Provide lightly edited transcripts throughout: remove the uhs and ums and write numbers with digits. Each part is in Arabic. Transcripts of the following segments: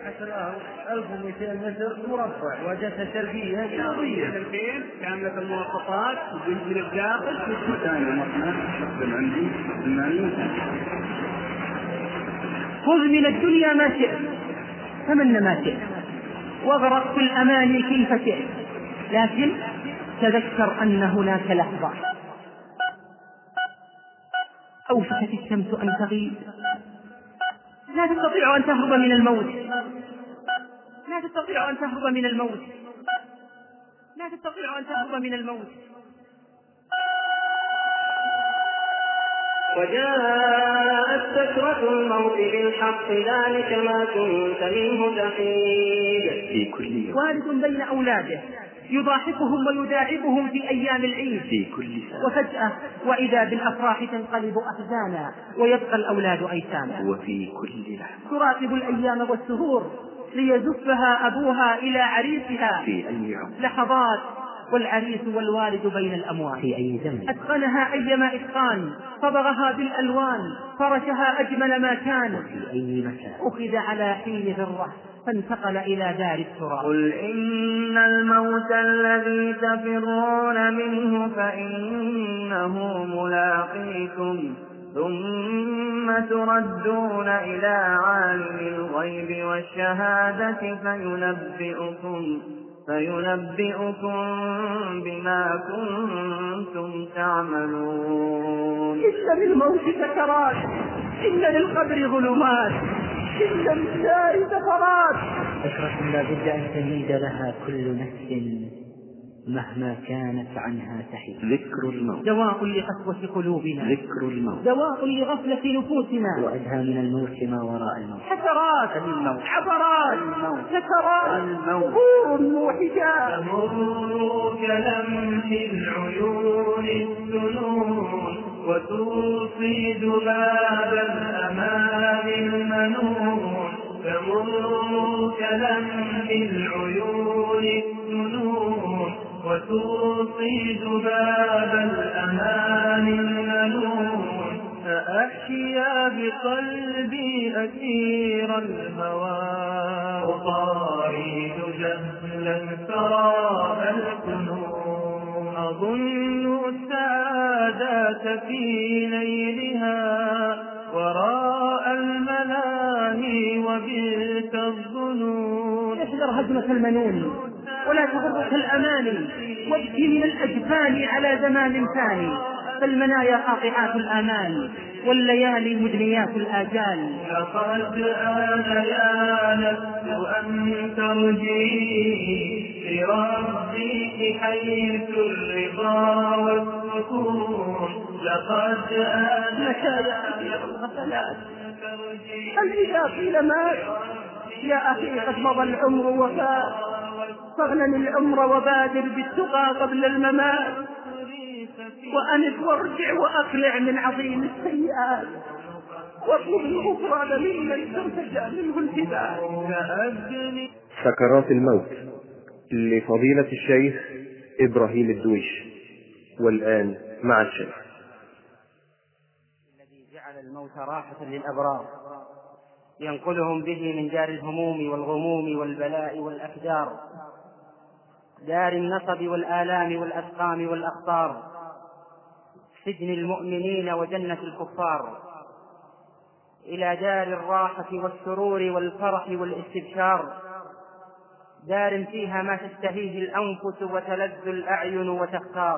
مساحة 1200 متر مربع وجهة شرقية جنوبية. الحين كاملة المواصفات من الداخل عندي خذ من الدنيا ما شئت، تمنى ما شئت، واغرق في الأماني كيف شئت، لكن تذكر أن هناك لحظة أوشكت الشمس أن تغيب. لا تستطيع أن تهرب من الموت، لا تستطيع أن تهرب من الموت، لا تستطيع أن تهرب من الموت. وجاءت سكرة الموت بالحق ذلك ما كنت منه تحيد. في كل يوم والد بين أولاده يضاحكهم ويداعبهم في أيام العيد في كل سنة، وفجأة وإذا بالأفراح تنقلب أحزانا ويبقى الأولاد أيتاما. وفي كل لحظة تراقب الأيام والسهور ليزفها أبوها إلى عريسها في أي عمر، لحظات والعريس والوالد بين الأموال. في أي زمن أتقنها أيما إتقان، صبغها بالألوان، فرشها أجمل ما كان، وفي أي مكان. أخذ على حين ذرة فانتقل إلى دار التراب. قل إن الموت الذي تفرون منه فإنه ملاقيكم ثم تردون إلى عالم الغيب والشهادة فينبئكم بما كنتم تعملون. إن للموت سكرات، إن للقبر ظلمات، إن للنار سفرات. فكرة لا بد أن تميد لها كل نفس مهما كانت عنها تحيد. ذكر الموت دواء لقسوة قلوبنا، ذكر الموت دواء لغفلة نفوسنا. وأدهى من الموت ما وراء الموت. حسرات الموت عبرات الموت سكرات الموت ظهور موحشات. تمر كلمح العيون السنون وتوصي ذباب الأمان المنون. تمر كلمح العيون السنون وتوصي ذباب الأمان المنون. فأحيا بقلبي أسير الهوى أطارد جهلا سراب الفنون. أظن السعادة في ليلها وراء الملاهي وبئس الظنون. احذر هجمة المنون ولا تغرك الأماني، وابكي من الأجفان على زمان ثاني، فالمنايا قاطعات الآمال والليالي مدنيات الآجال. لقد آن يا نفس أن ترجعي لربك حيث الرضا والسكون. لقد آن مشايا الغفلات، هل إذا قيل مات يا أخي قد مضى العمر وفات، فاغنم العمر وبادر بالتقى قبل الممات، وأنف وارجع وأقلع من عظيم السيئات، واطلب الغفران ممن ترتجى منه الهداية. سكرات الموت لفضيلة الشيخ إبراهيم الدويش. والآن مع الشيخ. الذي جعل الموت راحة للأبرار ينقلهم به من دار الهموم والغموم والبلاء والأكدار، دار النصب والآلام والأسقام والأخطار، سجن المؤمنين وجنة الكفار، إلى دار الراحة والسرور والفرح والاستبشار، دار فيها ما تشتهيه الأنفس وتلذ الأعين وتختار.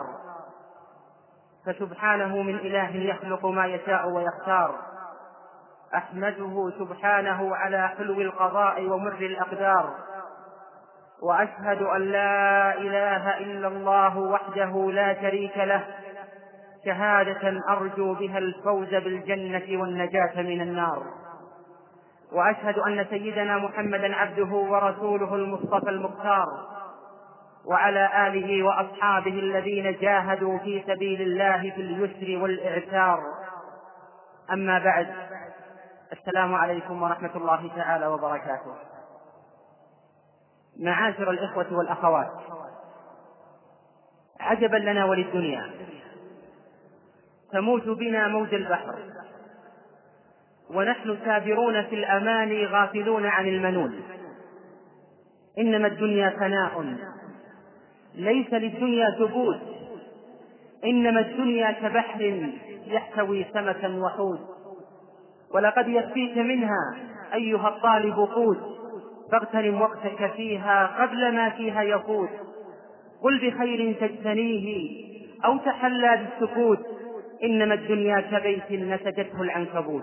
فسبحانه من إله يخلق ما يشاء ويختار. أحمده سبحانه على حلو القضاء ومر الأقدار، وأشهد أن لا إله إلا الله وحده لا شريك له، شهادة أرجو بها الفوز بالجنة والنجاة من النار. وأشهد أن سيدنا محمدا عبده ورسوله المصطفى المختار، وعلى آله وأصحابه الذين جاهدوا في سبيل الله في اليسر والإعسار. أما بعد، السلام عليكم ورحمة الله تعالى وبركاته. معاشر الإخوة والأخوات، عجبا لنا وللدنيا، تموت بنا موج البحر، ونحن سابرون في الأماني غافلون عن المنون. إنما الدنيا فناء ليس للدنيا ثبوت، إنما الدنيا كبحر يحتوي سمكا وحوت، ولقد يكفيك منها أيها الطالب قوت، فاغتنم وقتك فيها قبل ما فيها يفوت. قل بخير تجتنيه أو تحلى بالسكوت، إنما الدنيا كبيت نسجته العنكبوت.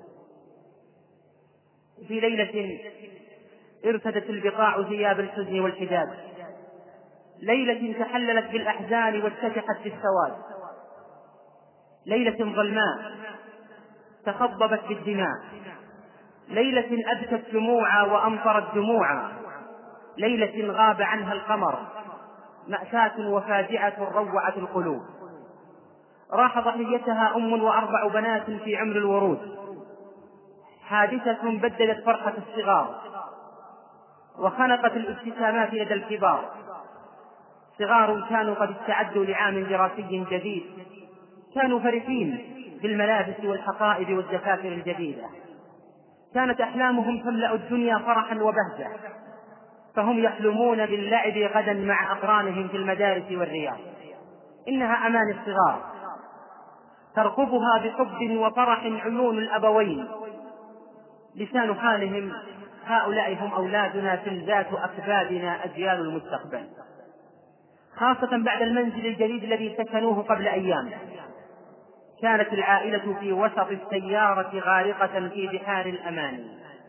في ليلة ارتدت البقاع ثياب الحزن والحجاب، ليلة تحللت بالأحزان واتسحت بالسواد، ليلة ظلماء تخضبت بالدماء، ليلة أبكت دموعا وأمطرت دموعا، ليلة غاب عنها القمر، مأساة وفاجعة روعت القلوب. راح ضحيتها أم و4 بنات في عمر الورود، حادثة بددت فرحة الصغار وخنقت الابتسامات لدى الكبار. صغار كانوا قد استعدوا لعام دراسي جديد، كانوا فرحين بالملابس والحقائب والدفاتر الجديدة، كانت أحلامهم تملأ الدنيا فرحا وبهجة، فهم يحلمون باللعب غدا مع أقرانهم في المدارس والرياض. إنها أمان الصغار ترقبها بحب وفرح عيون الأبوين، لسان حالهم هؤلاء هم أولادنا تلذات أكبادنا أجيال المستقبل. خاصة بعد المنزل الجديد الذي سكنوه قبل أيام، كانت العائلة في وسط السيارة غارقة في بحار الأمان،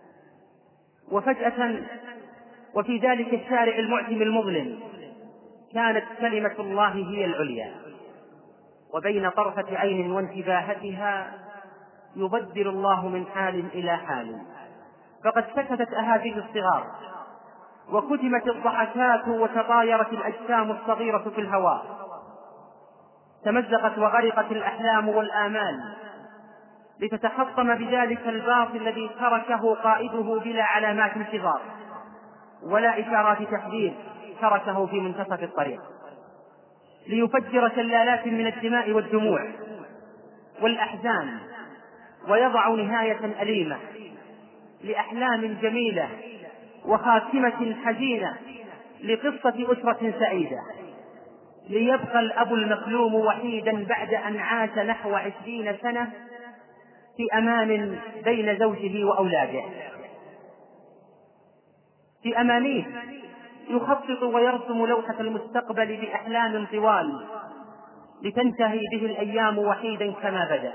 وفجأة وفي ذلك الشارع المعتم المظلم كانت كلمة الله هي العليا، وبين طرفة عين وانتباهتها يبدل الله من حال إلى حال، فقد سكتت أهازيج الصغار وكتمت الضحكات وتطايرت الأجسام الصغيرة في الهواء، تمزقت وغرقت الأحلام والآمال لتتحطم بذلك الباطل الذي تركه قائده بلا علامات انتظار ولا إشارات تحذير، تركه في منتصف الطريق ليفجر شلالات من الدماء والدموع والأحزان، ويضع نهاية أليمة لأحلام جميلة وخاتمة حزينة لقصة أسرة سعيدة، ليبقى الأب المكلوم وحيدا بعد أن عاش نحو 20 سنة في أمان بين زوجه وأولاده. في أمانيه يخطط ويرسم لوحة المستقبل بأحلام طوال لتنتهي به الأيام وحيدا كما بدأ.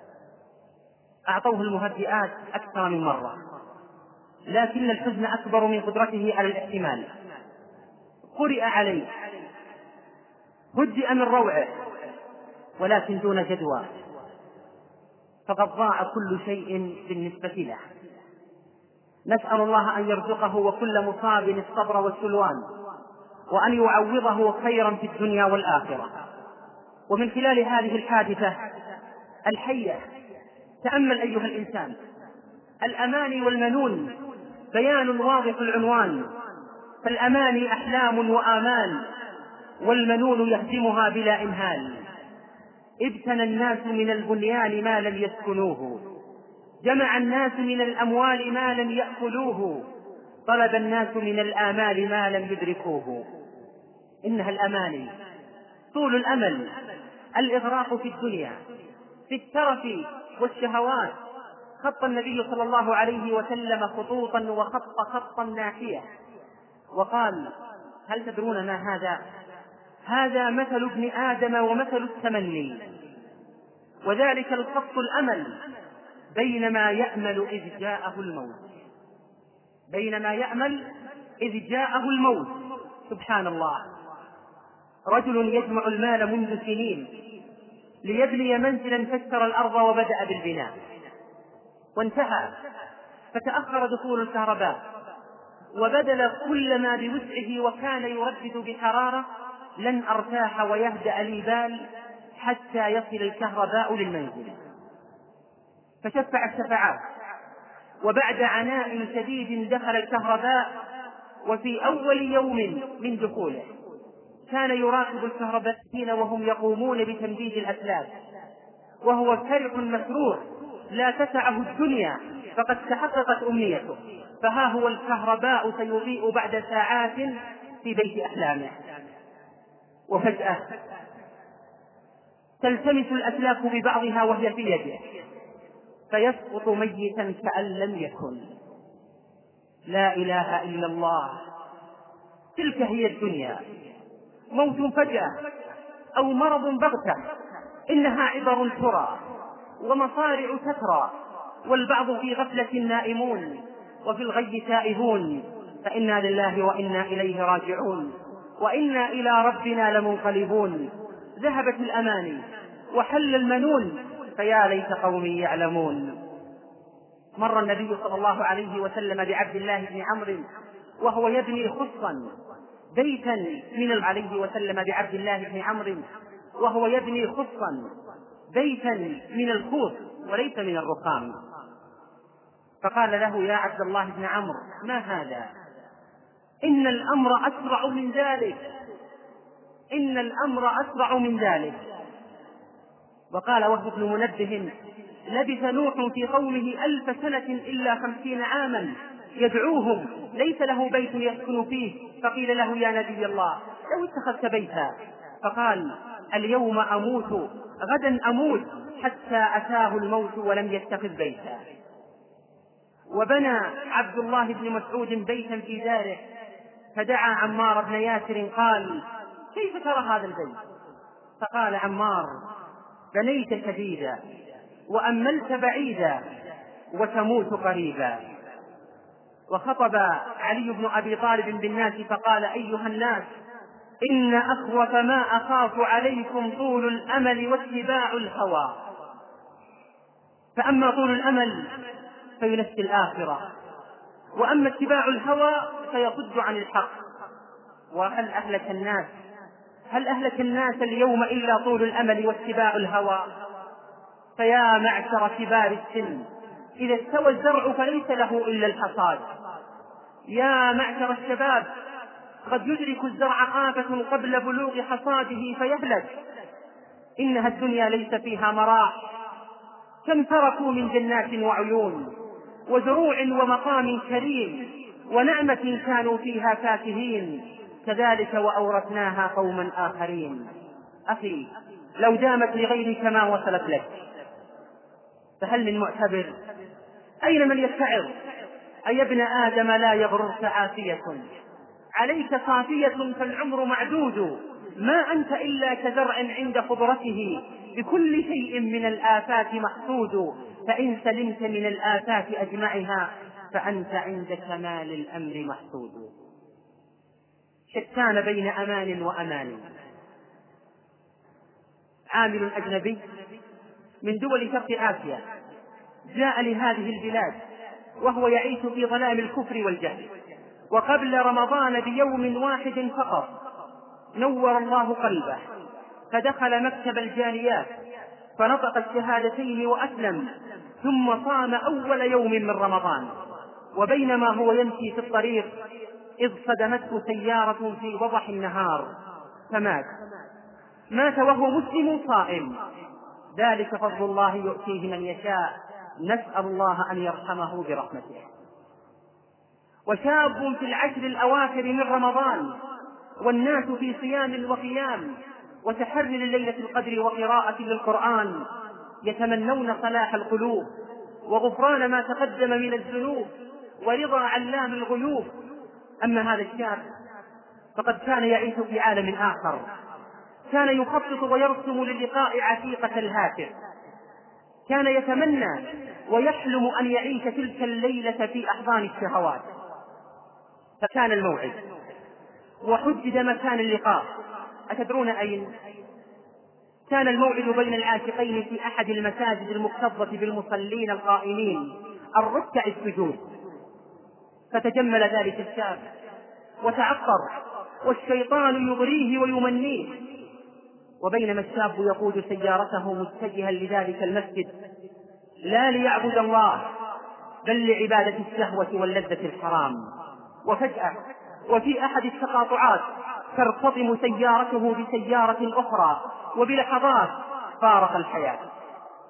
أعطوه المهدئات أكثر من مرة، لكن الحزن أكبر من قدرته على الاحتمال. قرئ عليه، هدئ من روعه، ولكن دون جدوى، فقد ضاع كل شيء بالنسبة له. نسأل الله أن يرزقه وكل مصاب الصبر والسلوان، وأن يعوضه خيرا في الدنيا والآخرة. ومن خلال هذه الحادثة الحية تأمل أيها الإنسان، الأماني والمنون بيان واضح العنوان، فالأماني أحلام وآمال، والمنون يهدمها بلا إمهال. ابتنى الناس من البنيان ما لم يسكنوه، جمع الناس من الأموال ما لم يأكلوه، طلب الناس من الآمال ما لم يدركوه. إنها الأماني طول الأمل، الإغراق في الدنيا، في الترف والشهوات. خط النبي صلى الله عليه وسلم خطوطا وخط خطا ناحية وقال: هل تدرون ما هذا؟ هذا مثل ابن آدم ومثل التمني، وذلك الخط الأمل بينما يأمل إذ جاءه الموت، بينما يأمل إذ جاءه الموت. سبحان الله، رجل يجمع المال منذ سنين ليبني منزلا فاشترى الأرض وبدأ بالبناء وانتهى، فتأخر دخول الكهرباء وبذل كل ما بوسعه، وكان يردد بحرارة: لن أرتاح ويهدأ لي بال حتى يصل الكهرباء للمنزل. فشفع الشفعات، وبعد عناء شديد دخل الكهرباء. وفي أول يوم من دخوله كان يراقب الكهربائيين وهم يقومون بتمديد الأسلاك، وهو فرح مسرور لا تسعه الدنيا فقد تحققت أمنيته، فها هو الكهرباء سيضيء بعد ساعات في بيت أحلامه، وفجأة تلتمس الأسلاك ببعضها وهي في يده فيسقط ميتا كأن لم يكن. لا إله إلا الله. تلك هي الدنيا، موت فجأة أو مرض بغتة، إنها عبر ترى ومصارع تترى، والبعض في غفلة نائمون وفي الغي تائهون، فإنا لله وإنا إليه راجعون وإنا إلى ربنا لمنقلبون. ذهبت الأماني وحل المنون، فيا ليت قومي يعلمون. مر النبي صلى الله عليه وسلم بعبد الله بن عمرو وهو يبني خصا بيتا من عليه وسلم بعبد الله بن عمرو وهو يبني خصا بيتا من الخوص وليس من الرخام، فقال له: يا عبد الله بن عمرو، ما هذا؟ إن الأمر أسرع من ذلك، إن الأمر أسرع من ذلك. وقال وهب بن منبه: لبث نوح في قومه 1000 سنة إلا 50 عاما يدعوهم، ليس له بيت يسكن فيه، فقيل له: يا نبي الله، لو اتخذت بيتا، فقال: اليوم أموت غدا أموت، حتى أتاه الموت ولم يتخذ بيتا. وبنى عبد الله بن مسعود بيتا في داره، فدعا عمار بن ياسر قال: كيف ترى هذا البيت؟ فقال عمار: بنيت شديدا وأملت بعيدا وتموت قريبا. وخطب علي بن أبي طالب بالناس فقال: أيها الناس، إن أخوف ما أخاف عليكم طول الأمل واتباع الهوى، فأما طول الأمل فينسي الآخرة، وأما اتباع الهوى فيصد عن الحق. وهل أهلك الناس اليوم إلا طول الأمل واتباع الهوى؟ فيا معشر كبار السن، إذا استوى الزرع فليس له إلا الحصاد. يا معشر الشباب، قد يدرك الزرع آفة قبل بلوغ حصاده فيهلك. إنها الدنيا ليس فيها مراح، كم تركوا من جنات وعيون وزروع ومقام كريم ونعمة كانوا فيها فاكهين، كذلك وأورثناها قوما آخرين. أخي، لو دامت لغيرك ما وصلت لك، فهل من معتبر؟ أين من يتعظ؟ أي ابن آدم لا يغررك عافية، عليك صافية فالعمر معدود، ما أنت إلا كزرع عند خضرته، بكل شيء من الآفات محسود، فإن سلمت من الآفات أجمعها فأنت عند كمال الأمر محسود. شتان بين أمان وأمان. عامل أجنبي من دول شرق آسيا جاء لهذه البلاد وهو يعيش في ظلام الكفر والجهل، وقبل رمضان بيوم واحد فقط نور الله قلبه، فدخل مكتب الجاليات فنطق الشهادتين وأسلم، ثم صام أول يوم من رمضان. وبينما هو يمشي في الطريق إذ صدمته سيارة في وضح النهار مات وهو مسلم صائم. ذلك فضل الله يؤتيه من يشاء، نسأل الله أن يرحمه برحمته. وشاب في العشر الأواخر من رمضان والناس في صيام وقيام وتحر لليلة القدر وقراءة للقرآن، يتمنون صلاح القلوب وغفران ما تقدم من الذنوب ورضا علام الغيوب. أما هذا الشاب فقد كان يعيش في عالم آخر، كان يخطط ويرسم للقاء عتيقة الهاتف، كان يتمنى ويحلم أن يعيش تلك الليلة في أحضان الشهوات. فكان الموعد وحدد مكان اللقاء. أتدرون أين؟ كان الموعد بين العاشقين في أحد المساجد المكتظة بالمصلين القائمين الركع السجود. فتجمل ذلك الشاب وتعطر والشيطان يغريه ويمنيه، وبينما الشاب يقود سيارته متجها لذلك المسجد لا ليعبد الله بل لعبادة الشهوة واللذة الحرام، وفجأة وفي أحد التقاطعات ترتطم سيارته بسيارة أخرى، وبلحظات فارق الحياة.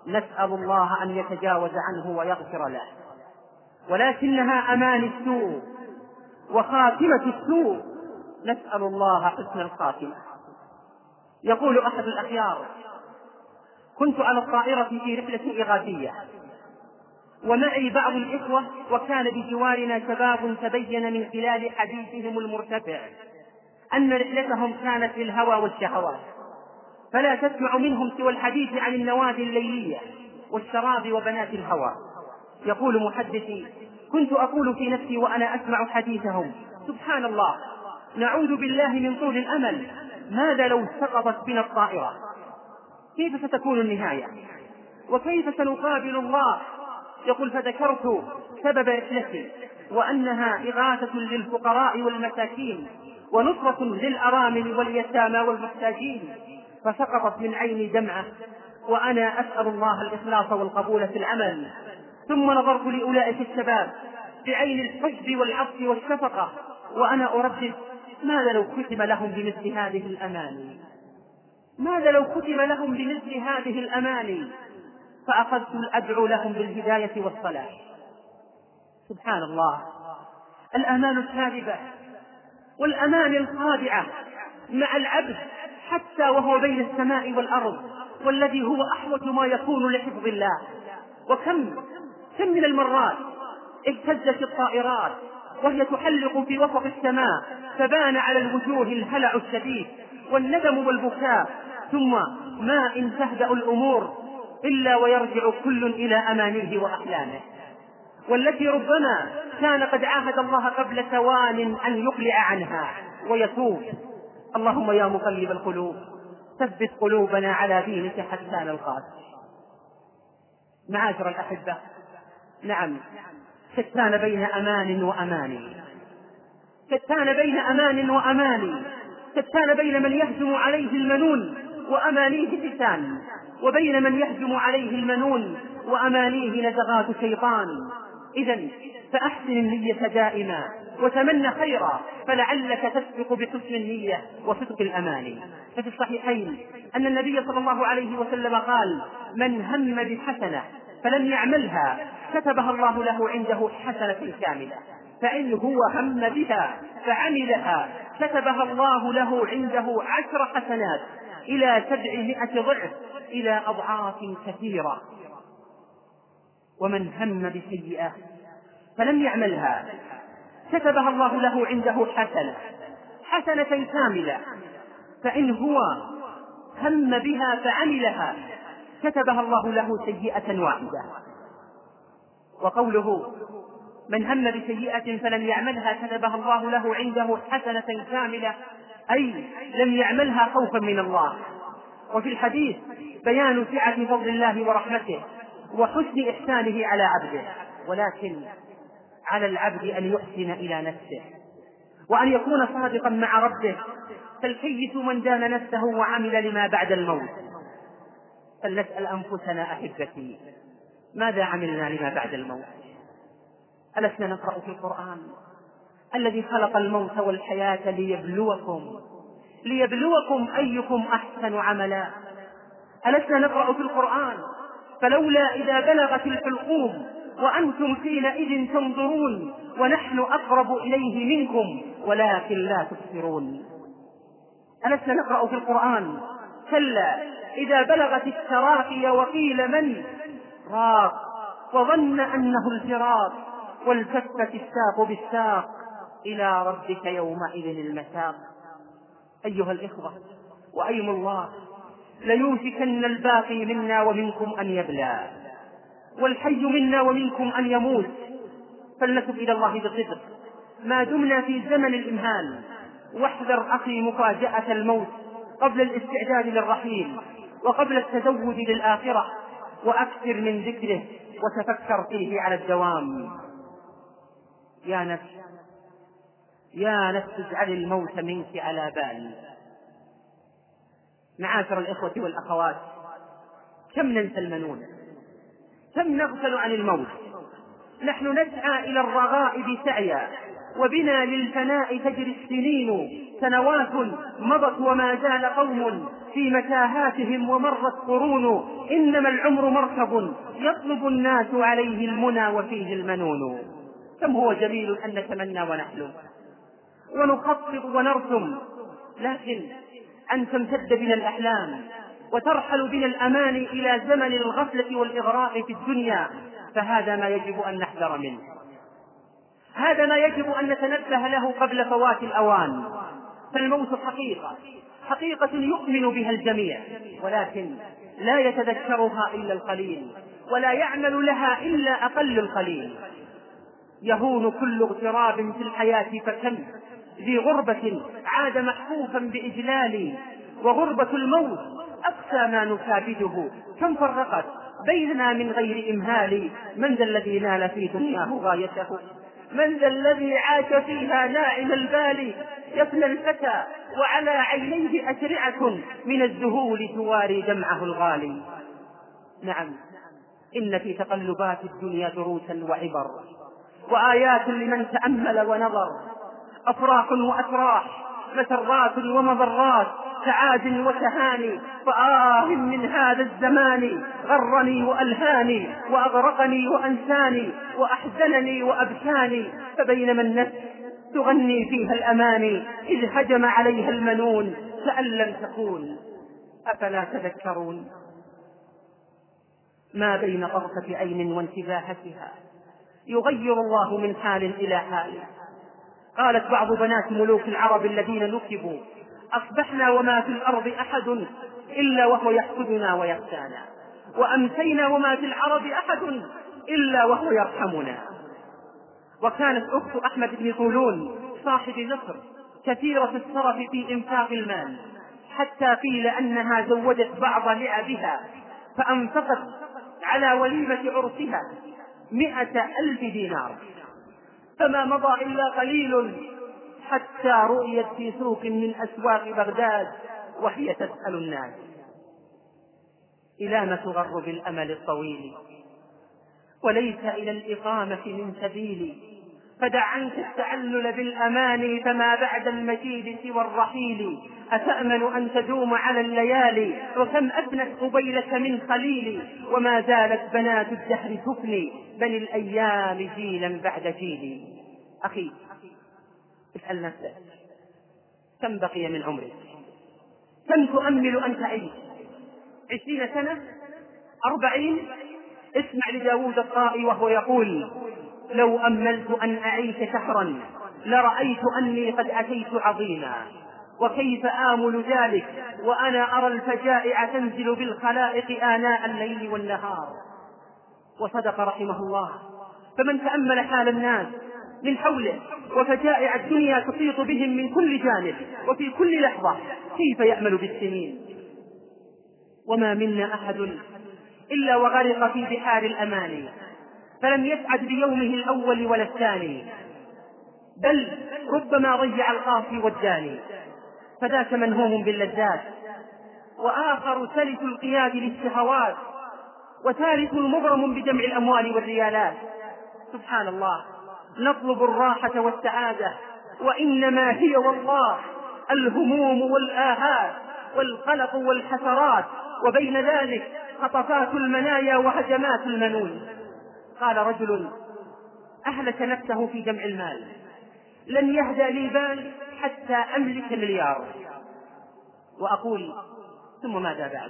نسأل الله أن يتجاوز عنه ويغفر له، ولكنها أمان السوء وخاتمة السوء، نسأل الله حسن الخاتمة. يقول أحد الأخيار: كنت على الطائرة في رحلة إغاثية ومعي بعض الإخوة، وكان بجوارنا شباب تبين من خلال حديثهم المرتفع أن رحلتهم كانت للهوى والشهوات، فلا تسمع منهم سوى الحديث عن النوادي الليلية والشراب وبنات الهوى. يقول محدثي: كنت أقول في نفسي وأنا أسمع حديثهم: سبحان الله، نعوذ بالله من طول الأمل، ماذا لو سقطت بنا الطائرة؟ كيف ستكون النهاية؟ وكيف سنقابل الله؟ يقول: فذكرت سبب رحلتي وأنها إغاثة للفقراء والمساكين ونصرة للأرامل واليتامى والمحتاجين، فسقطت من عيني دمعة وأنا أسأل الله الإخلاص والقبول في العمل. ثم نظرت لأولئك الشباب بعين الحب والعطف والشفقة وأنا أردد: ماذا لو ختم لهم بمثل هذه الأماني؟ ماذا لو ختم لهم بمثل هذه الأماني؟ فأخذت أدعو لهم بالهداية والصلاح. سبحان الله، الآمال الكاذبة والأمان الخادعة مع العبد حتى وهو بين السماء والأرض، والذي هو أحوج ما يكون لحفظ الله. وكم من المرات اهتزت الطائرات وهي تحلق في وسط السماء، فبان على الوجوه الهلع الشديد والندم والبكاء، ثم ما إن تهدأ الأمور إلا ويرجع كل إلى أمانيه وأحلامه، والتي ربما كان قد عاهد الله قبل ثوان أن يقلع عنها ويتوب. اللهم يا مقلب القلوب ثبت قلوبنا على دينك حتى نلقاك. معاشر الأحبة، نعم، شتان بين أمان وأماني، شتان بين أمان وأماني، شتان بين من يهجم عليه المنون وأمانيه فتان، وبين من يهجم عليه المنون وأمانيه نزغات شيطان. إذن فأحسن النية دائما وتمنى خيرا، فلعلك تسبق بحسن النية وصدق الأماني. ففي الصحيحين أن النبي صلى الله عليه وسلم قال: من هم بحسنة فلم يعملها كتبها الله له عنده حسنة كاملة، فإن هو هم بها فعملها كتبها الله له عنده 10 حسنات إلى 700 ضعف إلى أضعاف كثيرة. ومن هم بسيئة فلم يعملها كتبها الله له عنده حسنة كاملة، فإن هو هم بها فعملها كتبها الله له سيئة واحدة. وقوله من هم بسيئة فلم يعملها كتبها الله له عنده حسنة كاملة، أي لم يعملها خوفا من الله. وفي الحديث بيان سعة فضل الله ورحمته وحسن إحسانه على عبده، ولكن على العبد أن يحسن إلى نفسه وأن يكون صادقا مع ربه، فالكيس من دان نفسه وعمل لما بعد الموت. فلنسأل أنفسنا أحبتي، ماذا عملنا لما بعد الموت؟ ألسنا نقرأ في القرآن الذي خلق الموت والحياة ليبلوكم أيكم أحسن عملا؟ ألسنا نقرأ في القرآن فلولا إذا بلغت الحلقوم وأنتم حينئذ تنظرون ونحن أقرب إليه منكم ولكن لا تبصرون؟ ألسنا نقرأ في القرآن كلا إذا بلغت التراقي وقيل من راق وظن أنه الفراق والتفت الساق بالساق إلى ربك يومئذ المساق. أيها الإخوة، وأيم الله ليوشكن الباقي منا ومنكم أن يبلى والحي منا ومنكم أن يموت، فلنتب إلى الله بصدق ما دمنا في زمن الإمهال. واحذر أخي مفاجأة الموت قبل الاستعداد للرحيل وقبل التزود للآخرة، وأكثر من ذكره وتفكر فيه على الدوام. يا نفس اجعل الموت منك على بال. معاشر الإخوة والأخوات، كم ننسى المنون، كم نغفل عن الموت. نحن نسعى إلى الرغائب سعيا، وبنا للفناء تجري السنين، سنوات مضت وما زال قوم في متاهاتهم ومرت قرون، إنما العمر مركب يطلب الناس عليه المنى وفيه المنون. كم هو جميل أن نتمنى ونحلم ونخطط ونرسم، لكن أن تمتد بنا الأحلام وترحل بنا الأماني إلى زمن الغفلة والإغراء في الدنيا، فهذا ما يجب أن نحذر منه، هذا ما يجب أن نتنبه له قبل فوات الأوان. فالموت حقيقة يؤمن بها الجميع، ولكن لا يتذكرها إلا القليل، ولا يعمل لها إلا أقل القليل. يهون كل اغتراب في الحياة، فكم ذي غربة عاد محفوفا بإجلال، وغربة الموت أقسى ما نكابده، كم فرقت بيننا من غير إمهال. من ذا الذي نال في دنياه غايته؟ من ذا الذي عاش فيها ناعم البال؟ يفنى الفتى وعلى عينيه أشرعة من الذهول تواري دمعه الغالي. نعم، إن في تقلبات الدنيا دروسا وعبر، وآيات لمن تأمل ونظر، أفراح وأتراح، مسرات ومضرات، سعاد وتهاني. من هذا الزمان غرني وألهاني، وأغرقني وأنساني، وأحزنني وأبكاني. فبينما النفس تغني فيها الأماني، إذ هجم عليها المنون كأن لم تكون. أفلا تذكرون؟ ما بين طرفة عين وانتباهتها يغير الله من حال إلى حال. قالت بعض بنات ملوك العرب الذين نكبوا: أصبحنا وما في الأرض أحد إلا وهو يحسدنا ويخشانا، وأمسينا وما في العرب أحد إلا وهو يرحمنا. وكانت أخت أحمد بن طولون صاحب مصر كثيرة السرف في إنفاق المال، حتى قيل أنها زوجت بعض لعبها فأنفقت على وليمة عرسها 100,000 دينار، فما مضى إلا قليل حتى رؤيت في سوق من أسواق بغداد وهي تسأل الناس: إلى ما تغر بالأمل الطويل وليس إلى الإقامة من سبيل؟ فدع عنك التعلل بالأماني، فما بعد المجيد سوى الرحيل. أتأمل أن تدوم على الليالي، وكم أفنت قبيلك من خليل. وما زالت بنات الدهر تفني، بل الأيام جيلا بعد جيل. أخي، اسأل نفسك: كم بقي من عمرك؟ كم تؤمل أن تعيش؟ 20 سنة؟ 40؟ اسمع لداود الطائي وهو يقول: لو أملت أن أعيش شهرا لرأيت أني قد أتيت عظيما، وكيف آمل ذلك وأنا أرى الفجائع تنزل بالخلائق آناء الليل والنهار. وصدق رحمه الله. فمن تأمل حال الناس من حوله وفجائع الدنيا تحيط بهم من كل جانب وفي كل لحظة، كيف يأمل بالسنين؟ وما منا أحد إلا وغرق في بحار الأماني، فلم يسعد بيومه الأول ولا الثاني، بل ربما ضيع القاصي والجاني. فذاك منهوم باللذات، وآخر سلف القياد للشهوات، وثالث مغرم بجمع الأموال والريالات. سبحان الله، نطلب الراحة والسعادة، وإنما هي والله الهموم والآهات والقلق والحسرات، وبين ذلك خطفات المنايا وهجمات المنون. قال رجل أهلك نفسه في جمع المال: لن يهدى لي بال حتى أملك مليار. وأقول: ثم ماذا بعد؟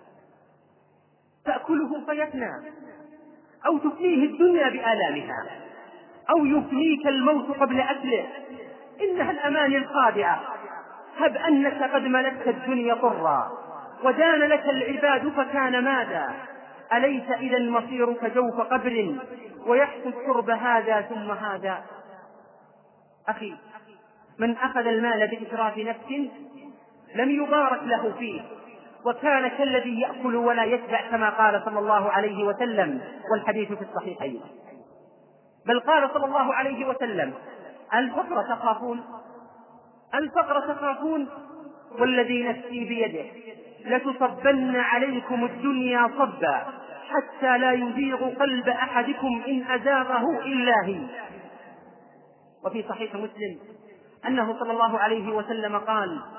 تأكله فيفنى، أو تفنيه الدنيا بآلامها، أو يفنيك الموت قبل أكله. إنها الأماني الخادعة. هب أنك قد ملكت الدنيا طرا، ودان لك العباد فكان ماذا؟ أليس إذا مصيرك جوف قبر، ويحسد قرب هذا ثم هذا؟ أخي، من أخذ المال بإسراف نفس لم يبارك له فيه، وكان كالذي يأكل ولا يشبع، كما قال صلى الله عليه وسلم، والحديث في الصحيحين. بل قال صلى الله عليه وسلم: الفقر تخافون، الفقر تخافون، والذي نفسي بيده لتصبن عليكم الدنيا صبا حتى لا يزيغ قلب أحدكم إن أزاغه إلا هي. وفي صحيح مسلم أنه صلى الله عليه وسلم قال: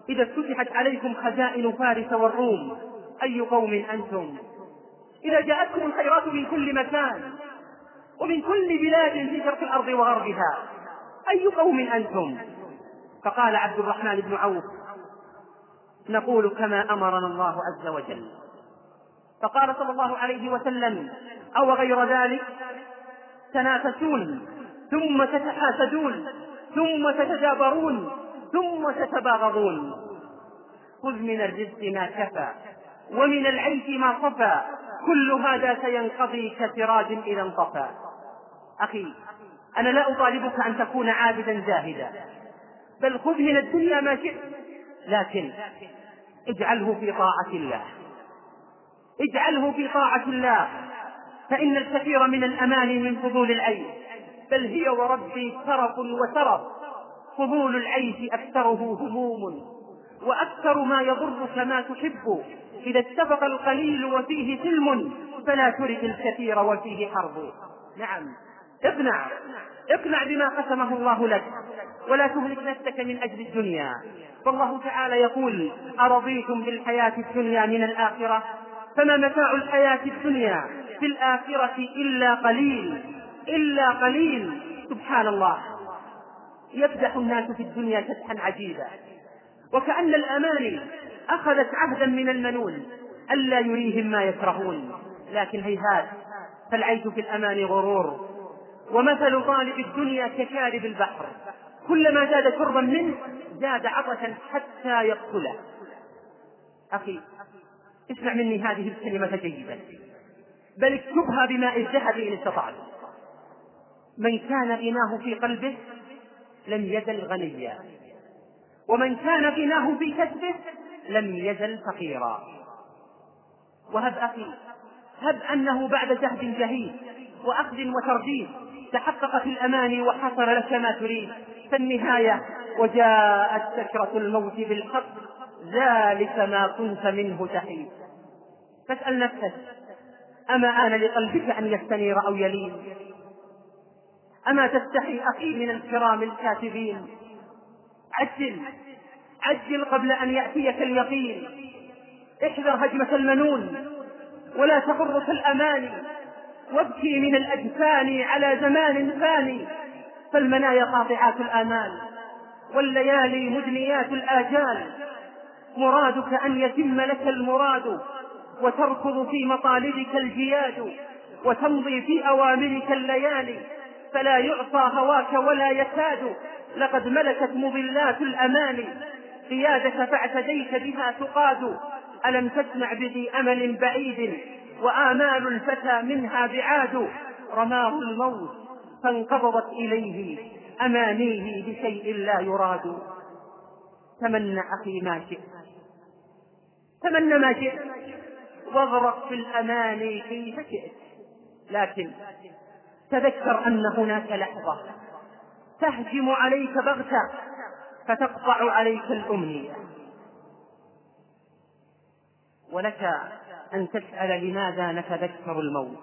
إذا فتحت عليكم خزائن فارس والروم أي قوم أنتم؟ إذا جاءتكم الخيرات من كل مكان ومن كل بلاد في شرق الأرض وغربها أي قوم أنتم؟ فقال عبد الرحمن بن عوف: نقول كما أمرنا الله عز وجل. فقال صلى الله عليه وسلم: أو غير ذلك؟ تنافسون ثم تتحاسدون ثم تتدابرون ثم تتباغضون. خذ من الرزق ما كفى ومن العيش ما صفى، كل هذا سينقضي كسراج إذا انطفى. أخي، أنا لا أطالبك أن تكون عابدا زاهدا، بل خذ من الدنيا ما شئت، لكن اجعله في طاعة الله، اجعله في طاعة الله، فإن الكثير من الأماني من فضول العيش، بل هي وربي سرف وسرف. فضول العيش أكثره هموم، وأكثر ما يضرك ما تحب. إذا اتفق القليل وفيه سلم فلا ترد الكثير وفيه حرب. نعم، اقنع بما قسمه الله لك، ولا تهلك نفسك من أجل الدنيا. فالله تعالى يقول: أرضيتم بالحياة الدنيا من الآخرة؟ فما متاع الحياة الدنيا في الآخرة إلا قليل. سبحان الله، يفدح الناس في الدنيا فدحا عجيبا، وكأن الأماني أخذت عهدا من المنون ألا يريهم ما يكرهون. لكن هيهات، فالعيش في الأمان غرور، ومثل طالب الدنيا كشارب البحر، كلما زاد شربا منه زاد عطشا حتى يقتله. أخي، اسمع مني هذه الكلمة جيدا، بل اكتبها بماء الذهب إن استطعت: من كان غناه في قلبه لم يزل غنيا، ومن كان غناه في كسبه لم يزل فقيرا. وهب أخي، هب أنه بعد جهد جهيد وأخذ وترديد تحققت الأماني وحصل لك ما تريد، فالنهاية وجاءت سكرة الموت بالحق، ذلك ما كنت منه تحيد. فاسأل نفسك: أما آن لقلبك أن يستنير أو يلين؟ أما تستحي أخي من الكرام الكاتبين؟ عجل قبل أن يأتيك اليقين. احذر هجمة المنون ولا تغرك الأماني، وابكي من الأجفان على زمان فاني. فالمنايا قاطعات الآمال والليالي مدنيات الآجال. مرادك أن يتم لك المراد، وتركض في مطالبك الجياد، وتمضي في أوامرك الليالي، فلا يعصى هواك ولا يكاد. لقد ملكت مضلات الأماني قيادك فاعتديت بها تقاد. ألم تسمع بذي أمل بعيد وآمال الفتى منها بعاد؟ رماه الموت فانقبضت إليه أمانيه بشيء لا يراد. تمنى أخي ما شئت، تمنى ما شئت، واغرق في الأماني كيف شئت، لكن تذكر أن هناك لحظة تهجم عليك بغتة فتقطع عليك الأمنية، ولك أن تسأل: لماذا نتذكر الموت؟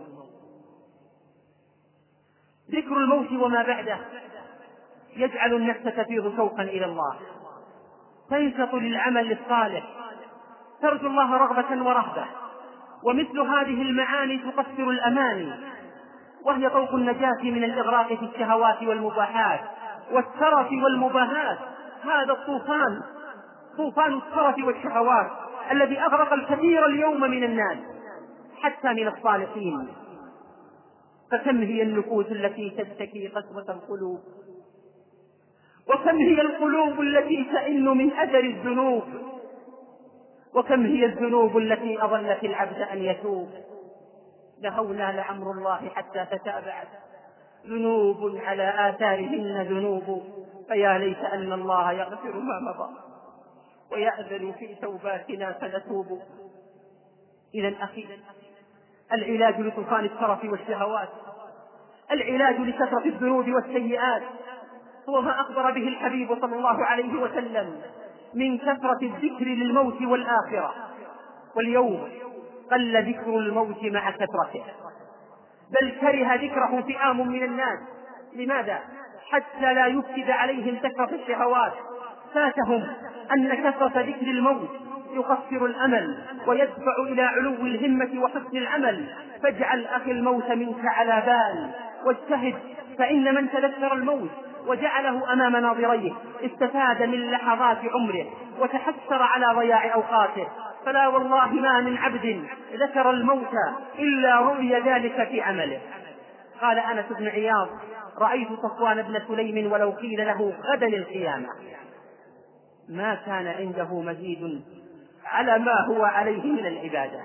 ذكر الموت وما بعده يجعل النفس تفيض شوقا إلى الله، تنشط للعمل الصالح، ترجو الله رغبة ورهبة. ومثل هذه المعاني تقصر الأماني، وهي طوق النجاة من الإغراق في الشهوات والمباحات والسرف والمباهات. هذا الطوفان، طوفان السرف والشهوات الذي أغرق الكثير اليوم من الناس حتى من الصالحين. فكم هي النفوس التي تشتكي قسوة القلوب، وكم هي القلوب التي تئن من أثر الذنوب، وكم هي الذنوب التي أضلت العبد أن يتوب. لهونا لأمر الله حتى تتابعت ذنوب على آثارهن ذنوب، فيا ليت أن الله يغفر ما مضى ويأذن في توباتنا فنتوب. إذا أخي، العلاج لطوفان الترف والشهوات، العلاج لكثرة الذنوب والسيئات هو ما أخبر به الحبيب صلى الله عليه وسلم من كثرة الذكر للموت والآخرة. واليوم قل ذكر الموت مع كثرته، بل كره ذكره فئام من الناس. لماذا؟ حتى لا يفسد عليهم كثرة الشهوات. فاتهم أن كثرة ذكر الموت يقصر الأمل ويدفع إلى علو الهمة وحسن العمل. فاجعل أخي الموت منك على بال واجتهد، فإن من تذكر الموت وجعله أمام ناظريه استفاد من لحظات عمره وتحسر على ضياع أوقاته. فلا والله ما من عبد ذكر الموت إلا رؤي ذلك في عمله. قال أنس بن عياض: رأيت صفوان بن سليم ولو قيل له غدا القيامة ما كان عنده مزيد على ما هو عليه من العبادة.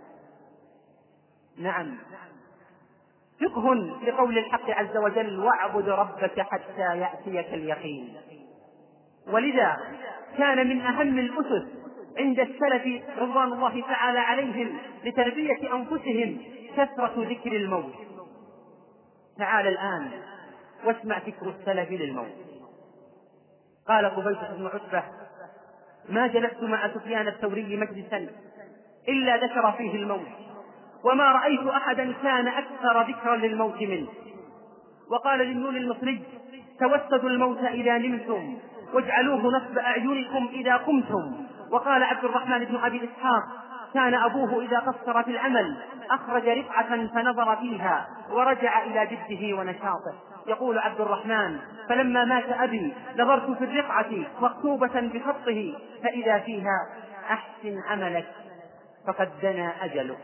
نعم، فقه لقول الحق عز وجل: واعبد ربك حتى يأتيك اليقين. ولذا كان من أهم الأسس عند السلف رضوان الله تعالى عليهم لتربية أنفسهم كثرة ذكر الموت. تعال الآن واسمع فكر السلف للموت. قال قبيصة بن عتبة: ما جلست مع سفيان الثوري مجلسا إلا ذكر فيه الموت، وما رأيت أحدا كان أكثر ذكرا للموت منه. وقال للنون المصري: توسدوا الموت إذا نمتم واجعلوه نصب أعينكم إذا قمتم. وقال عبد الرحمن بن أبي إسحاق: كان أبوه إذا قصر في العمل أخرج رقعة فنظر فيها ورجع إلى جده ونشاطه. يقول عبد الرحمن: فلما مات أبي نظرت في الرقعة مكتوبة بخطه فإذا فيها: أحسن عملك فقد دنا أجلك.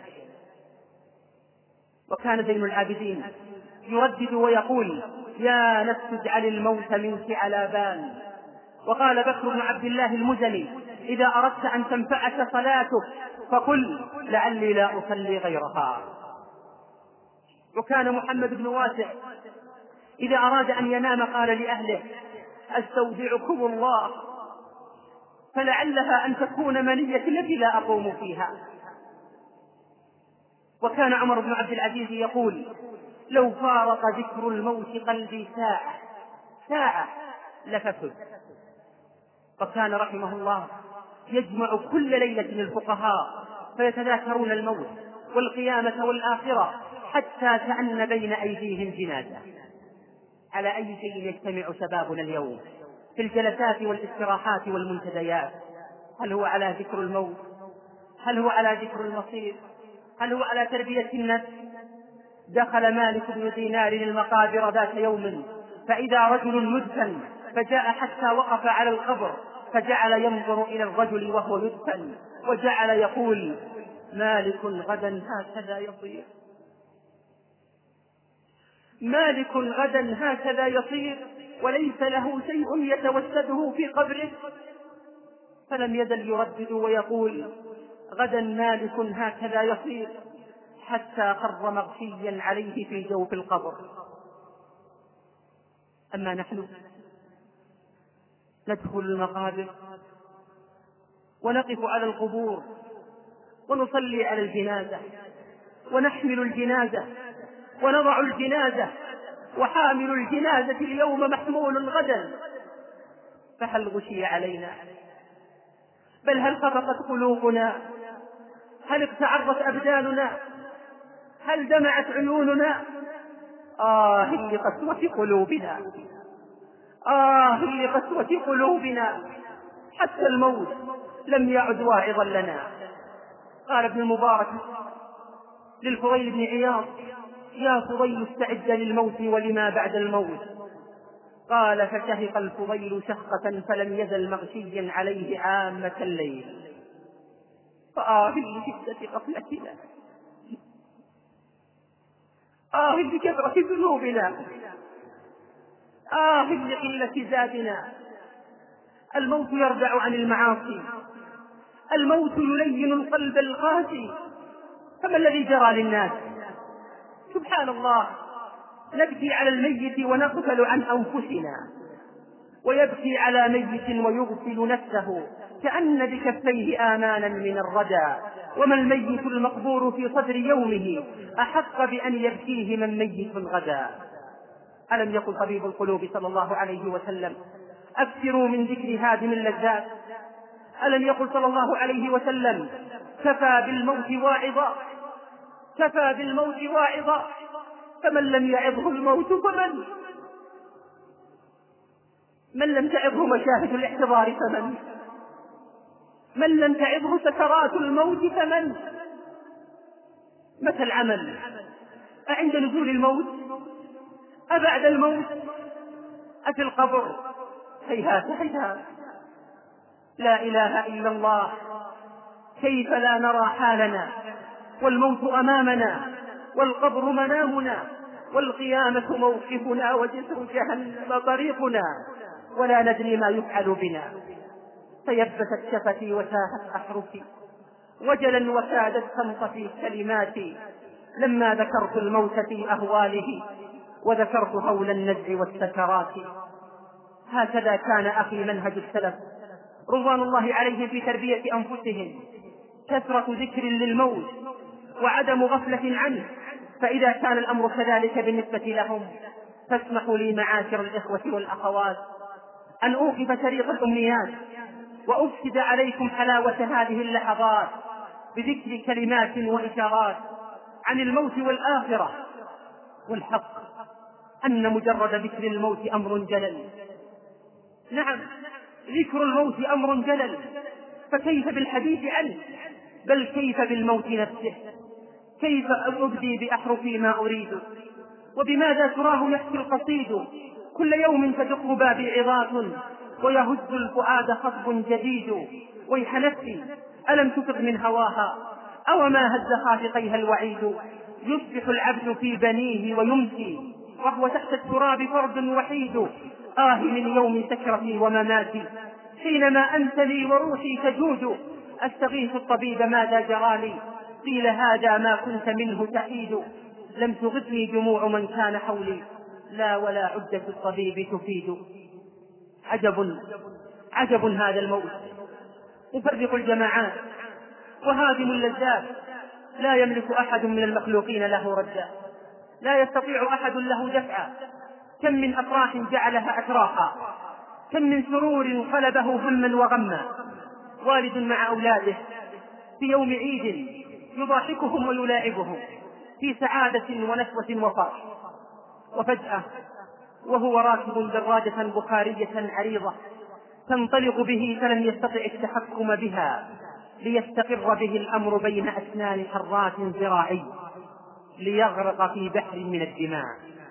وكان زين العابدين يردد ويقول: يا نفس اجعل الموت منك على بال. وقال بكر بن عبد الله المزني: إذا أردت أن تنفعك صلاتك فقل لعلي لا أصلي غيرها. وكان محمد بن واسع إذا أراد أن ينام قال لأهله: أستودعكم الله فلعلها أن تكون منية التي لا أقوم فيها. وكان عمر بن عبد العزيز يقول: لو فارق ذكر الموت قلبي ساعة لفسد. وكان رحمه الله يجمع كل ليلة الفقهاء فيتذاكرون الموت والقيامة والآخرة حتى كأن بين أيديهم جنازة. على أي شيء يجتمع شبابنا اليوم في الجلسات والاستراحات والمنتديات؟ هل هو على ذكر الموت؟ هل هو على ذكر المصير؟ هل هو على تربية النفس؟ دخل مالك بن دينار المقابر ذات يوم فإذا رجل مدفن، فجاء حتى وقف على القبر فجعل ينظر إلى الرجل وهو يدفن وجعل يقول: مالك غدا هكذا يصير، مالك غدا هكذا يصير، وليس له شيء يتوسده في قبره. فلم يزل يردد ويقول: غدا مالك هكذا يصير، حتى خر مغشيا عليه في جوف القبر. أما نحن ندخل المقابر ونقف على القبور ونصلي على الجنازة ونحمل الجنازة ونضع الجنازة، وحامل الجنازة اليوم محمول غدا. فهل غشي علينا؟ بل هل خفقت قلوبنا؟ هل اقتعرت أبداننا؟ هل دمعت عيوننا؟ لقسوة قلوبنا، لقسوة قلوبنا، حتى الموت لم يعد واعظا لنا. قال ابن المبارك للفضيل بن عياض: يا فضيل استعد للموت ولما بعد الموت. قال: فشهق الفضيل شهقة فلم يزل مغشيا عليه عامة الليل. لشدة غفلتنا، لكثرة ذنوبنا، لقلة زادنا. الموت يردع عن المعاصي، الموت يلين القلب القاسي. فما الذي جرى للناس؟ سبحان الله، نبكي على الميت ونغفل عن أنفسنا، ويبكي على ميت ويغسل نفسه كأن بكفيه آمانا من الردى. وما الميت المقبور في صدر يومه أحق بأن يبكيه من ميت غدا. ألم يقل طبيب القلوب صلى الله عليه وسلم: أكثروا من ذكر هادم اللذات؟ ألم يقل صلى الله عليه وسلم: كفى بالموت واعظا، كفى بالموت واعظا؟ فمن لم يعظه الموت من لم تعظه مشاهد الاحتضار من لم تعظه سكرات الموت فمن؟ متى العمل؟ أعند نزول الموت؟ أبعد الموت؟ أفي القبر؟ هيهات هيهات. لا إله إلا الله. كيف لا نرى حالنا والموت أمامنا والقبر منامنا والقيامة موقفنا وجسر جهنم طريقنا ولا ندري ما يفعل بنا؟ فيبست شفتي وساهت أحرفي وجلا وكادت تنطفي كلماتي لما ذكرت الموت في أهواله وذكرت هول النزع والسكرات. هكذا كان أخي منهج السلف رضوان الله عليهم في تربية أنفسهم، كثرة ذكر للموت وعدم غفلة عنه. فإذا كان الأمر كذلك بالنسبة لهم فاسمحوا لي معاشر الإخوة والأخوات أن أوقف شريط الأمنيات وأفسد عليكم حلاوة هذه اللحظات بذكر كلمات وإشارات عن الموت والآخرة. والحق أن مجرد ذكر الموت أمر جلل. نعم، ذكر الموت أمر جلل، فكيف بالحديث عنه؟ بل كيف بالموت نفسه؟ كيف أبدي بأحرفي ما أريد؟ وبماذا تراه يحكي القصيد؟ كل يوم تدق بابي عظات ويهز الفؤاد خطب جديد. ويح نفسي ألم تفق من هواها أو ما هز خافقيها الوعيد؟ يصبح العبد في بنيه ويمسي وهو تحت التراب فرد وحيد. من يوم سكرتي ومماتي حينما أنت لي وروحي تجود. أستغيث الطبيب ماذا جرالي؟ قيل هذا ما كنت منه تحيد. لم تغثني دموع من كان حولي لا ولا عدة الطبيب تفيد. عجب هذا الموت، مفرق الجماعات وهادم اللذات. لا يملك أحد من المخلوقين له ردا، لا يستطيع أحد له دفعا. كم من أفراح جعلها أتراحا، كم من سرور قلبه هما وغما. والد مع أولاده في يوم عيد يضاحكهم ويلاعبهم في سعادة ونشوة وفرح، وفجأة وهو راكب دراجة بخارية عريضة تنطلق به فلم يستطع التحكم بها ليستقر به الأمر بين أسنان حرات ذراعي ليغرق في بحر من الدماء.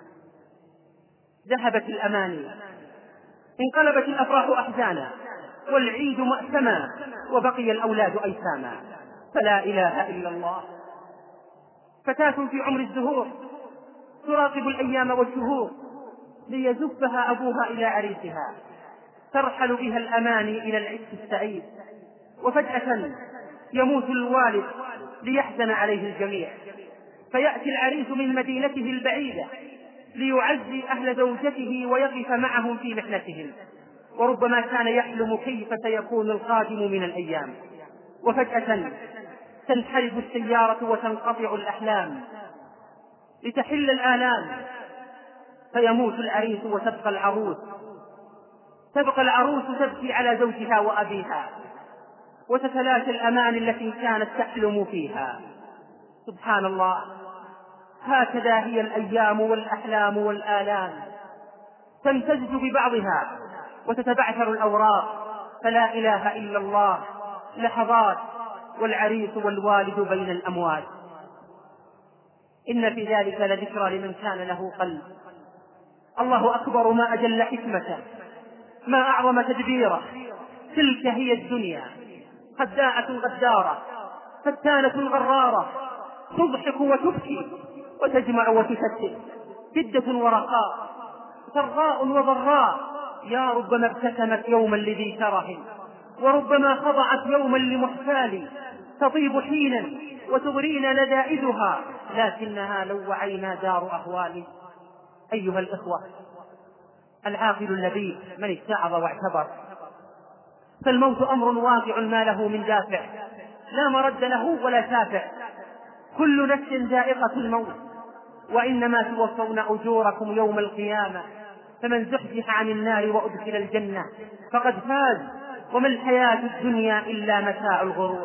ذهبت الأماني، انقلبت الأفراح أحزانا، والعيد مأثما وبقي الأولاد أيتاما. فلا إله إلا الله. فتاة في عمر الزهور تراقب الأيام والشهور ليزفها أبوها إلى عريسها، ترحل بها الأماني إلى العز السعيد. وفجأة يموت الوالد ليحزن عليه الجميع، فيأتي العريس من مدينته البعيدة ليعزي أهل زوجته ويقف معهم في محنتهم. وربما كان يحلم كيف سيكون القادم من الأيام، وفجأة تنحرف السيارة وتنقطع الأحلام لتحل الآلام، فيموت العريس وتبقى العروس تبكي على زوجها وأبيها، وتتلاشى الأمان التي كانت تحلم فيها. سبحان الله، هكذا هي الأيام والأحلام والآلام، تمتزج ببعضها وتتبعثر الأوراق. فلا إله إلا الله. لحظات والعريس والوالد بين الأموات. إن في ذلك لذكرى لمن كان له قلب. الله أكبر، ما أجل حكمته، ما أعظم تدبيره. تلك هي الدنيا، خداعة غدارة، فتانة غرارة، تضحك وتبكي وتجمع وتفتت، جدة ورخاء، سراء وضراء. يا ربما ابتسمت يوما لذي كره، وربما خضعت يوما لمحتال. تطيب حينا وتغرينا لذائذها، لكنها لو وعينا دار أهوال. أيها الإخوة، العاقل اللبيب من اتعظ واعتبر، فالموت أمر واقع ما له من دافع، لا مرد له ولا شافع. كل نفس ذائقة الموت، وإنما توفون أجوركم يوم القيامة. فمن زحزح عن النار وأدخل الجنة فقد فاز، وما الحياة الدنيا إلا متاع الغرور.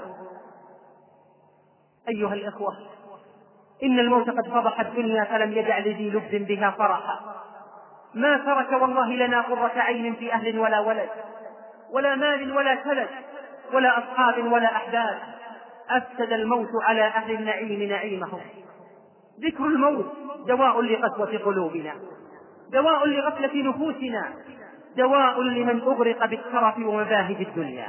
أيها الإخوة، إن الموت قد فضح الدنيا فلم يدع لذي لب بها فرحا. ما ترك والله لنا قرة عين في أهل ولا ولد، ولا مال ولا كلد، ولا أصحاب ولا أحداث، أفسد الموت على أهل النعيم نعيمهم. ذكر الموت دواء لقسوة قلوبنا، دواء لغفلة نفوسنا، دواء لمن أغرق بالترف ومباهج الدنيا.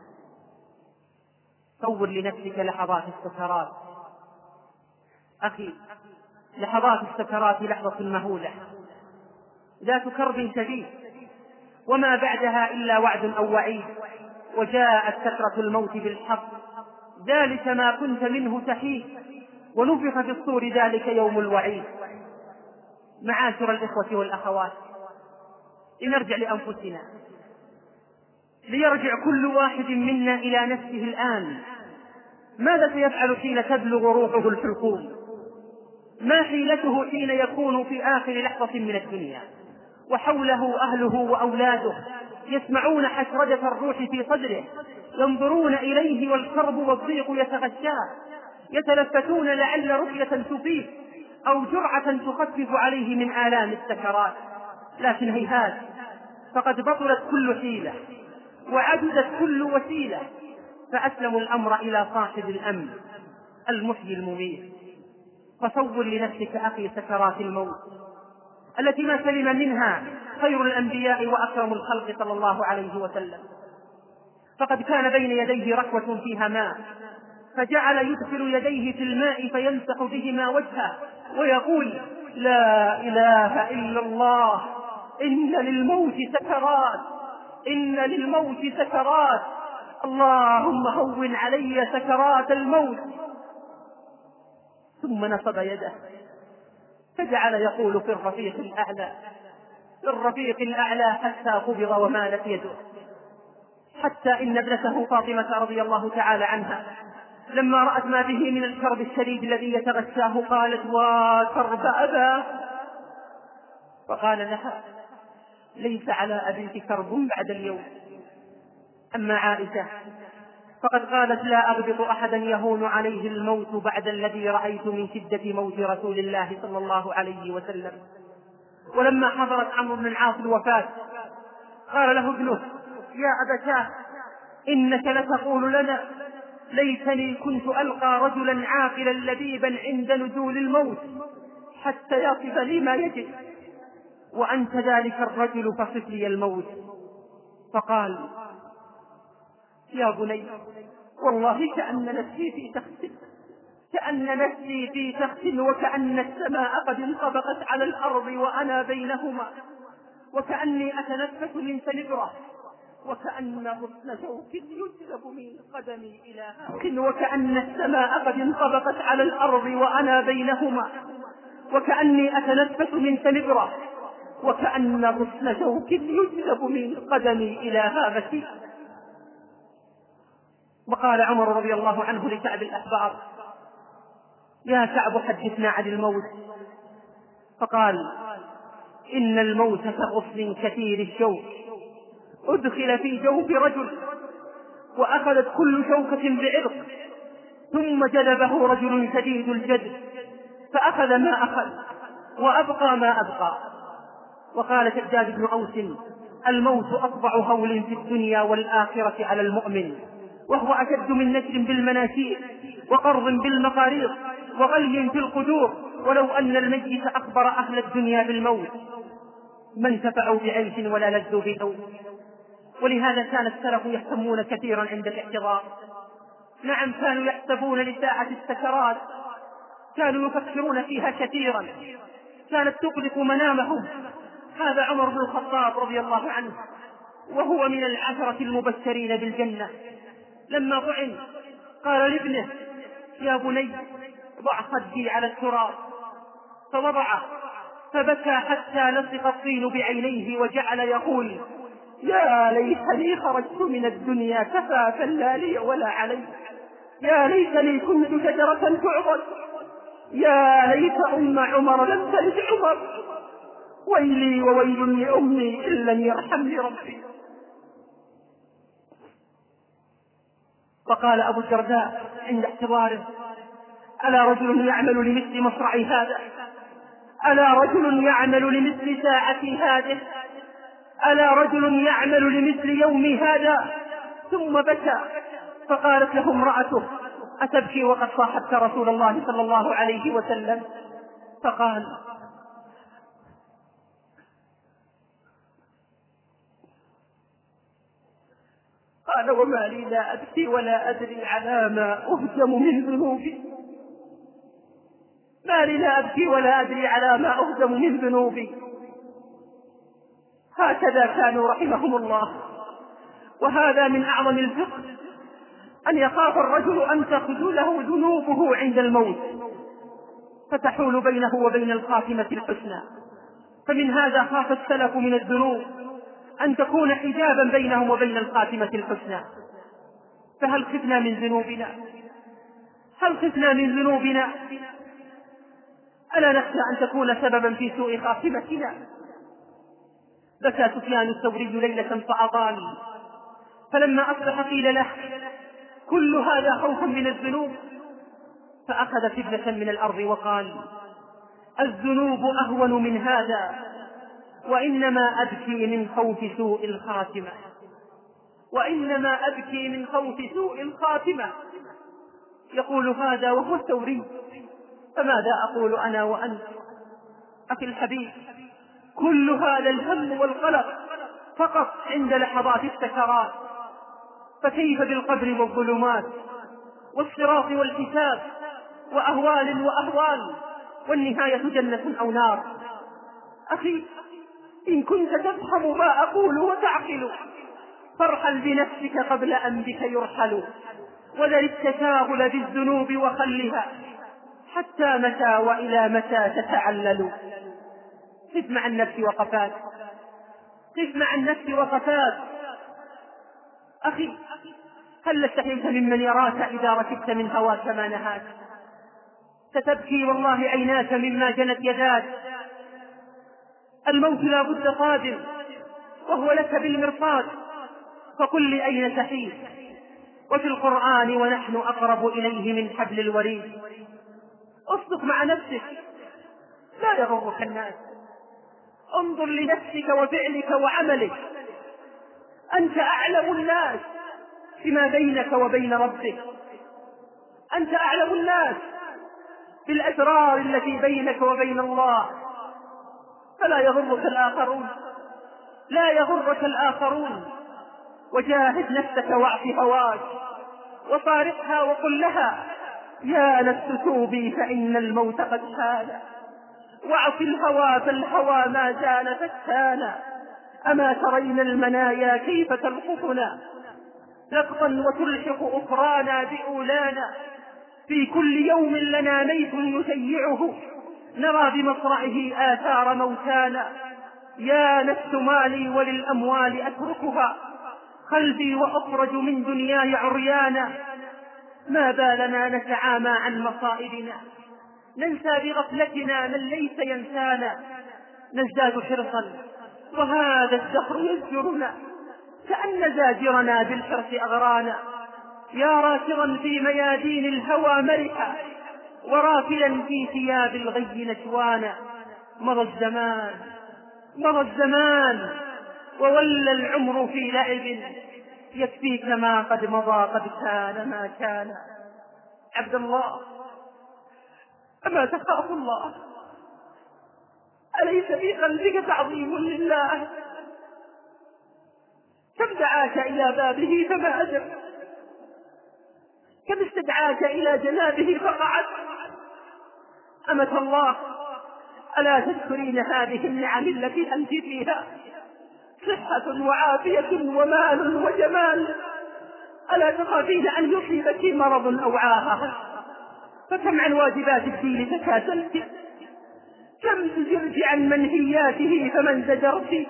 صور لنفسك لحظات السكرات أخي، لحظات السكرات لحظة مهولة ذات كرب شديد، وما بعدها إلا وعد أو وعيد، وجاءت سكرة الموت بالحق، ذلك ما كنت منه تحيد، ونفخ في الصور ذلك يوم الوعيد. معاشر الإخوة والأخوات، لنرجع لأنفسنا، ليرجع كل واحد منا إلى نفسه الآن. ماذا سيفعل حين تبلغ روحه الحلقوم؟ ما حيلته حين يكون في آخر لحظة من الدنيا وحوله أهله وأولاده يسمعون حشرجة الروح في صدره، ينظرون إليه والكرب والضيق يتغشاه، يتلفتون لعل رؤية تفيد أو جرعة تخفف عليه من آلام السكرات. لكن هيهات، فقد بطلت كل حيلة وعجزت كل وسيلة، فأسلموا الأمر إلى صاحب الأمر المحيي المميت. فصور لنفسك أخي سكرات الموت التي ما سلم منها خير الأنبياء وأكرم الخلق صلى الله عليه وسلم. فقد كان بين يديه ركوة فيها ماء، فجعل يدخل يديه في الماء فيمسح بهما وجهه ويقول: لا إله إلا الله، إن للموت سكرات، إن للموت سكرات، اللهم هون علي سكرات الموت. ثم نصب يده فجعل يقول في الرفيق الأعلى، في الرفيق الأعلى، حتى قبض ومالت يده، حتى إن ابنته فاطمة رضي الله تعالى عنها لما رأت ما به من الكرب الشديد الذي يتغشاه قالت: وكرب أبا. فقال لها: ليس على أبيك كرب بعد اليوم. أما عائشة فقد قالت: لا أغبط أحدا يهون عليه الموت بعد الذي رأيت من شدة موت رسول الله صلى الله عليه وسلم. ولما حضرت عمرو بن العاص الوفاة قال له ابنه: يا أبتاه، إنك لتقول لنا: ليتني كنت ألقى رجلا عاقلا لبيبا عند نزول الموت حتى يصف لي ما يجد، وأنت ذلك الرجل فصف لي الموت. فقال: يا بني، والله كأن نفسي في تخت، كأن نفسي في تخت، وكأن السماء قد انطبقت على الأرض وأنا بينهما، وكأني أتنفس من سنبرة، وكأن غصن شوك يجلب من قدمي إلى هذا، وكأن السماء قد انطبقت على الأرض وأنا بينهما، وكأني أتنفس من سنبرة، وكأن غصن شوك يجلب من قدمي إلى هذا. وقال عمر رضي الله عنه لكعب الأحبار: يا كعب، حدثنا عن الموت. فقال: إن الموت كغصن كثير الشوك أدخل في جوف رجل، وأخذت كل شوكة بعرق، ثم جلبه رجل شديد الجد فأخذ ما أخذ وأبقى ما أبقى. وقال شداد بن أوس: الموت أطبع هول في الدنيا والآخرة على المؤمن، وهو أشد من نشر بالمناشير وقرض بالمقاريض وغلي في القدور، ولو أن الميت أخبر أهل الدنيا بالموت ما انتفعوا بعيش ولا لذوا بنوم. ولهذا كان السلف يهتمون كثيرا عند الاحتضار. نعم، كانوا يحسبون لساعة السكرات، كانوا يفكرون فيها كثيرا، كانت تقلق منامهم. هذا عمر بن الخطاب رضي الله عنه، وهو من العشرة المبشرين بالجنة، لما طعن قال لابنه: يا بني، ضع خدي على التراب، فوضعه فبكى حتى لصق الطين بعينيه، وجعل يقول: يا ليتني خرجت من الدنيا كفافا لا لي ولا علي، يا ليتني كنت شجرة تعضد، يا ليت أم عمر لم تلد عمر، ويلي وويل لأمي إن لم يرحمني ربي. فقال أبو الدرداء عند احتضاره: ألا رجل يعمل لمثل مصرعي هذا، ألا رجل يعمل لمثل ساعتي هذه، ألا رجل يعمل لمثل يومي هذا، ثم بكى، فقالت له امرأته: أتبكي وقد صاحبت رسول الله صلى الله عليه وسلم؟ فقال: وما لي لا أبكي ولا أدري على ما أهزم من ذنوبي، ما لي لا أبكي ولا أدري على ما أهزم من ذنوبي. هكذا كانوا رحمهم الله. وهذا من أعظم الفقه، أن يخاف الرجل أن تخذله ذنوبه عند الموت فتحول بينه وبين الخاتمة الحسنى. فمن هذا خاف السلف من الذنوب أن تكون حجابا بينهم وبين الخاتمة الحسنى. فهل خفنا من ذنوبنا؟ هل خفنا من ذنوبنا؟ ألا نخشى أن تكون سببا في سوء خاتمتنا؟ بكى سفيان الثوري ليلة فأطال، فلما أصبح قيل له: كل هذا خوفا من الذنوب؟ فأخذ فدنة من الأرض وقال: الذنوب أهون من هذا، وإنما أبكي من خوف سوء الخاتمة، وإنما أبكي من خوف سوء الخاتمة. يقول هذا وهو الثوري، فماذا أقول أنا وأنت؟ أخي الحبيب، كل هذا الهم والقلق فقط عند لحظات السكرات، فكيف بالقبر والظلمات والصراط والحساب وأهوال وأهوال، والنهاية جنة أو نار. أخي، إن كنت تفهم ما أقول وتعقل فارحل بنفسك قبل أن بك يرحل، وذر التشاغل بالذنوب وخلها، حتى متى وإلى متى تتعلل. قف مع النفس وقفات، قف مع النفس وقفات. أخي، هل استحيت ممن يراك إذا ركبت من هواك ما نهاك؟ ستبكي والله عيناك مما جنت يداك. الموت لا بد قادم، وهو لك بالمرصاد، فقل لي أين تحيد؟ وفي القرآن: ونحن أقرب إليه من حبل الوريد. اصدق مع نفسك، لا يغرك الناس. انظر لنفسك وفعلك وعملك، أنت أعلم الناس فيما بينك وبين ربك، أنت أعلم الناس بالأسرار التي بينك وبين الله. فلا يغرك الآخرون، لا يغرك الآخرون. وجاهد نفسك واعف هواك وصارحها وقل لها: يا نفس توبي فإن الموت قد حان، واعف الهوى فالهوى ما زال فتانا. أما ترين المنايا كيف تلحقنا لقطا وتلحق أخرانا بأولانا؟ في كل يوم لنا ميت يشيعه، نرى بمصرعه آثار موتانا. يا نفس مالي وللأموال أتركها، قلبي وأخرج من دنياي عريانا. ما بالنا نتعامى عن مصائبنا، ننسى بغفلتنا من ليس ينسانا. نزداد حرصا وهذا الدهر يزجرنا، كأن زاجرنا بالحرص أغرانا. يا راكضا في ميادين الهوى مرحا، ورافلا في ثياب الغي نشوانا. مضى الزمان، مضى الزمان، وولى العمر في لعب، يكفيك ما قد مضى قد كان ما كان. عبد الله، أما تخاف الله؟ أليس في قلبك تعظيم لله؟ كم دعاك إلى بابه فما أجب، كم استدعاك إلى جنابه فقعت. أمة الله، ألا تذكرين هذه النعم التي أنت فيها؟ صحة وعافية ومال وجمال. ألا تخافين أن يصيبك مرض أو عاهة؟ فكم عن واجبات الدين تكاسلت، كم زجرت عن منهياته فمن زجرت.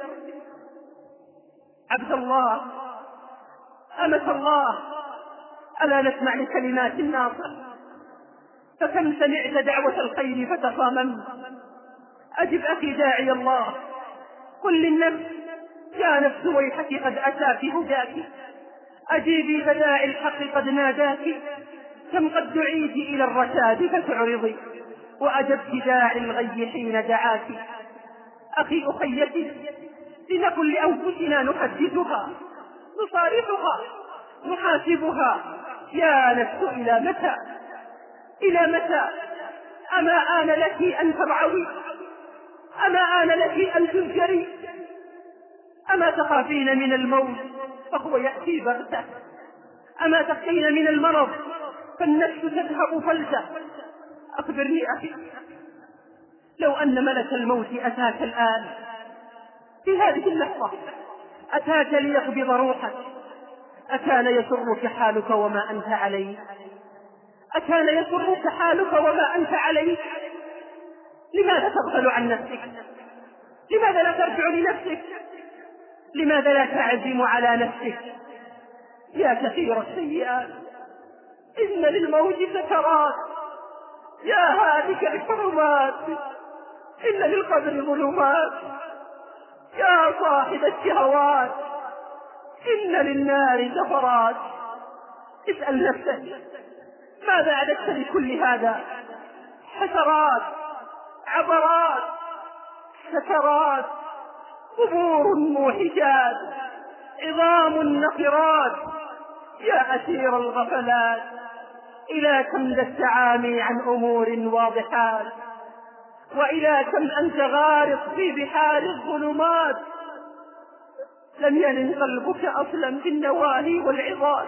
عبد الله، أمة الله، ألا نسمع لكلمات الناصر؟ فكم سمعت دعوة الخير فتصامم. أجب أخي داعي الله، قل للنفس: يا نفس ويحك قد أتاك هداك، أجيبي فداعي الحق قد ناداك. كم قد دعيت إلى الرشاد فتعرضي، وأجبت داعي الغي حين دعاك. أخي أخيتي، لنكن لأنفسنا نحدثها، نصارحها، نحاسبها: يا نفس إلى متى؟ إلى متى؟ أما آن لك أن ترعوي؟ أما آن لك أن تنكري؟ أما تخافين من الموت فهو يأتي بغتة؟ أما تخشين من المرض فالنفس تذهب فلتة؟ أخبرني أخي، لو أن ملك الموت أتاك الآن في هذه اللحظة، أتاك ليقبض روحك، أكان يسرك حالك وما أنت عليه؟ أكان يسرك حالك وما أنت عليه؟ لماذا تغفل عن نفسك؟ لماذا لا ترجع لنفسك؟ لماذا لا تعزم على نفسك؟ يا كثير السيئات، إن للموت سكرات، يا هالك الحرمات، إن للقبر ظلمات، يا صاحب الشهوات، إن للنار زفرات. اسأل نفسك: ماذا أعددت لكل هذا؟ حسرات، عبرات، سكرات، قبور موحشات، عظام نقرات. يا أسير الغفلات، إلى كم ذا التعامي عن أمور واضحات، وإلى كم أنت غارق في بحار الظلمات. لم يلن قلبك أصلا بالنواهي والعظات،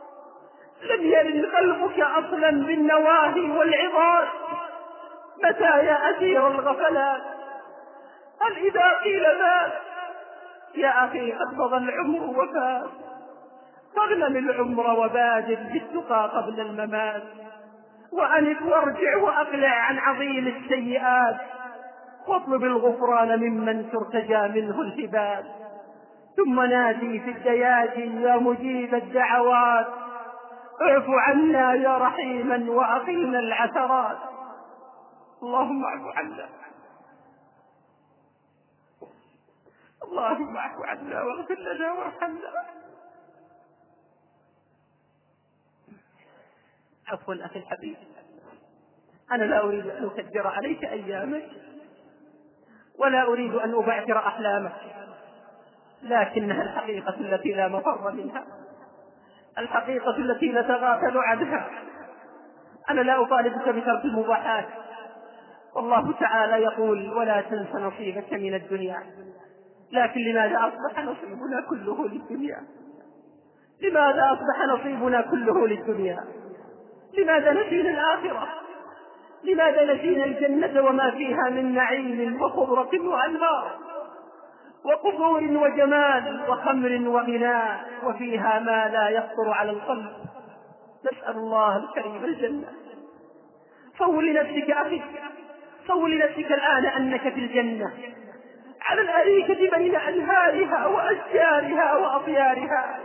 لم يلن قلبك أصلا بالنواهي والعظات. متى يا أسير الغفلات؟ هل إذا قيل مات؟ يا أخي قد مضى العمر وفات، فاغنم العمر وبادر بالتقى قبل الممات، وأنف وارجع وأقلع عن عظيم السيئات، واطلب الغفران ممن ترتجى منه الهبات، ثم نادي في الدياجي يا مجيب الدعوات: اعف عنا يا رحيما وأقلنا العثرات. اللهم اعف عنا، اللهم اعف عنا واغفر لنا وارحمنا. عفوا أخي الحبيب، أنا لا أريد أن أكدر عليك أيامك، ولا أريد أن أبعثر أحلامك، لكنها الحقيقة التي لا مفر منها، الحقيقة التي نتغافل عنها. أنا لا أطالبك بترك المباحات، والله تعالى يقول: ولا تنس نصيبك من الدنيا. لكن لماذا أصبح نصيبنا كله للدنيا؟ لماذا أصبح نصيبنا كله للدنيا؟ لماذا نسينا الآخرة؟ لماذا نسينا الجنة وما فيها من نعيم وخضرة وأنهار وقصور وجمال وخمر وغناء، وفيها ما لا يخطر على القلب؟ نسأل الله الكريم الجنة. صور لنفسك أخي، صور لنفسك الآن أنك في الجنة على الأريكة بين أنهارها وأشجارها وأطيارها.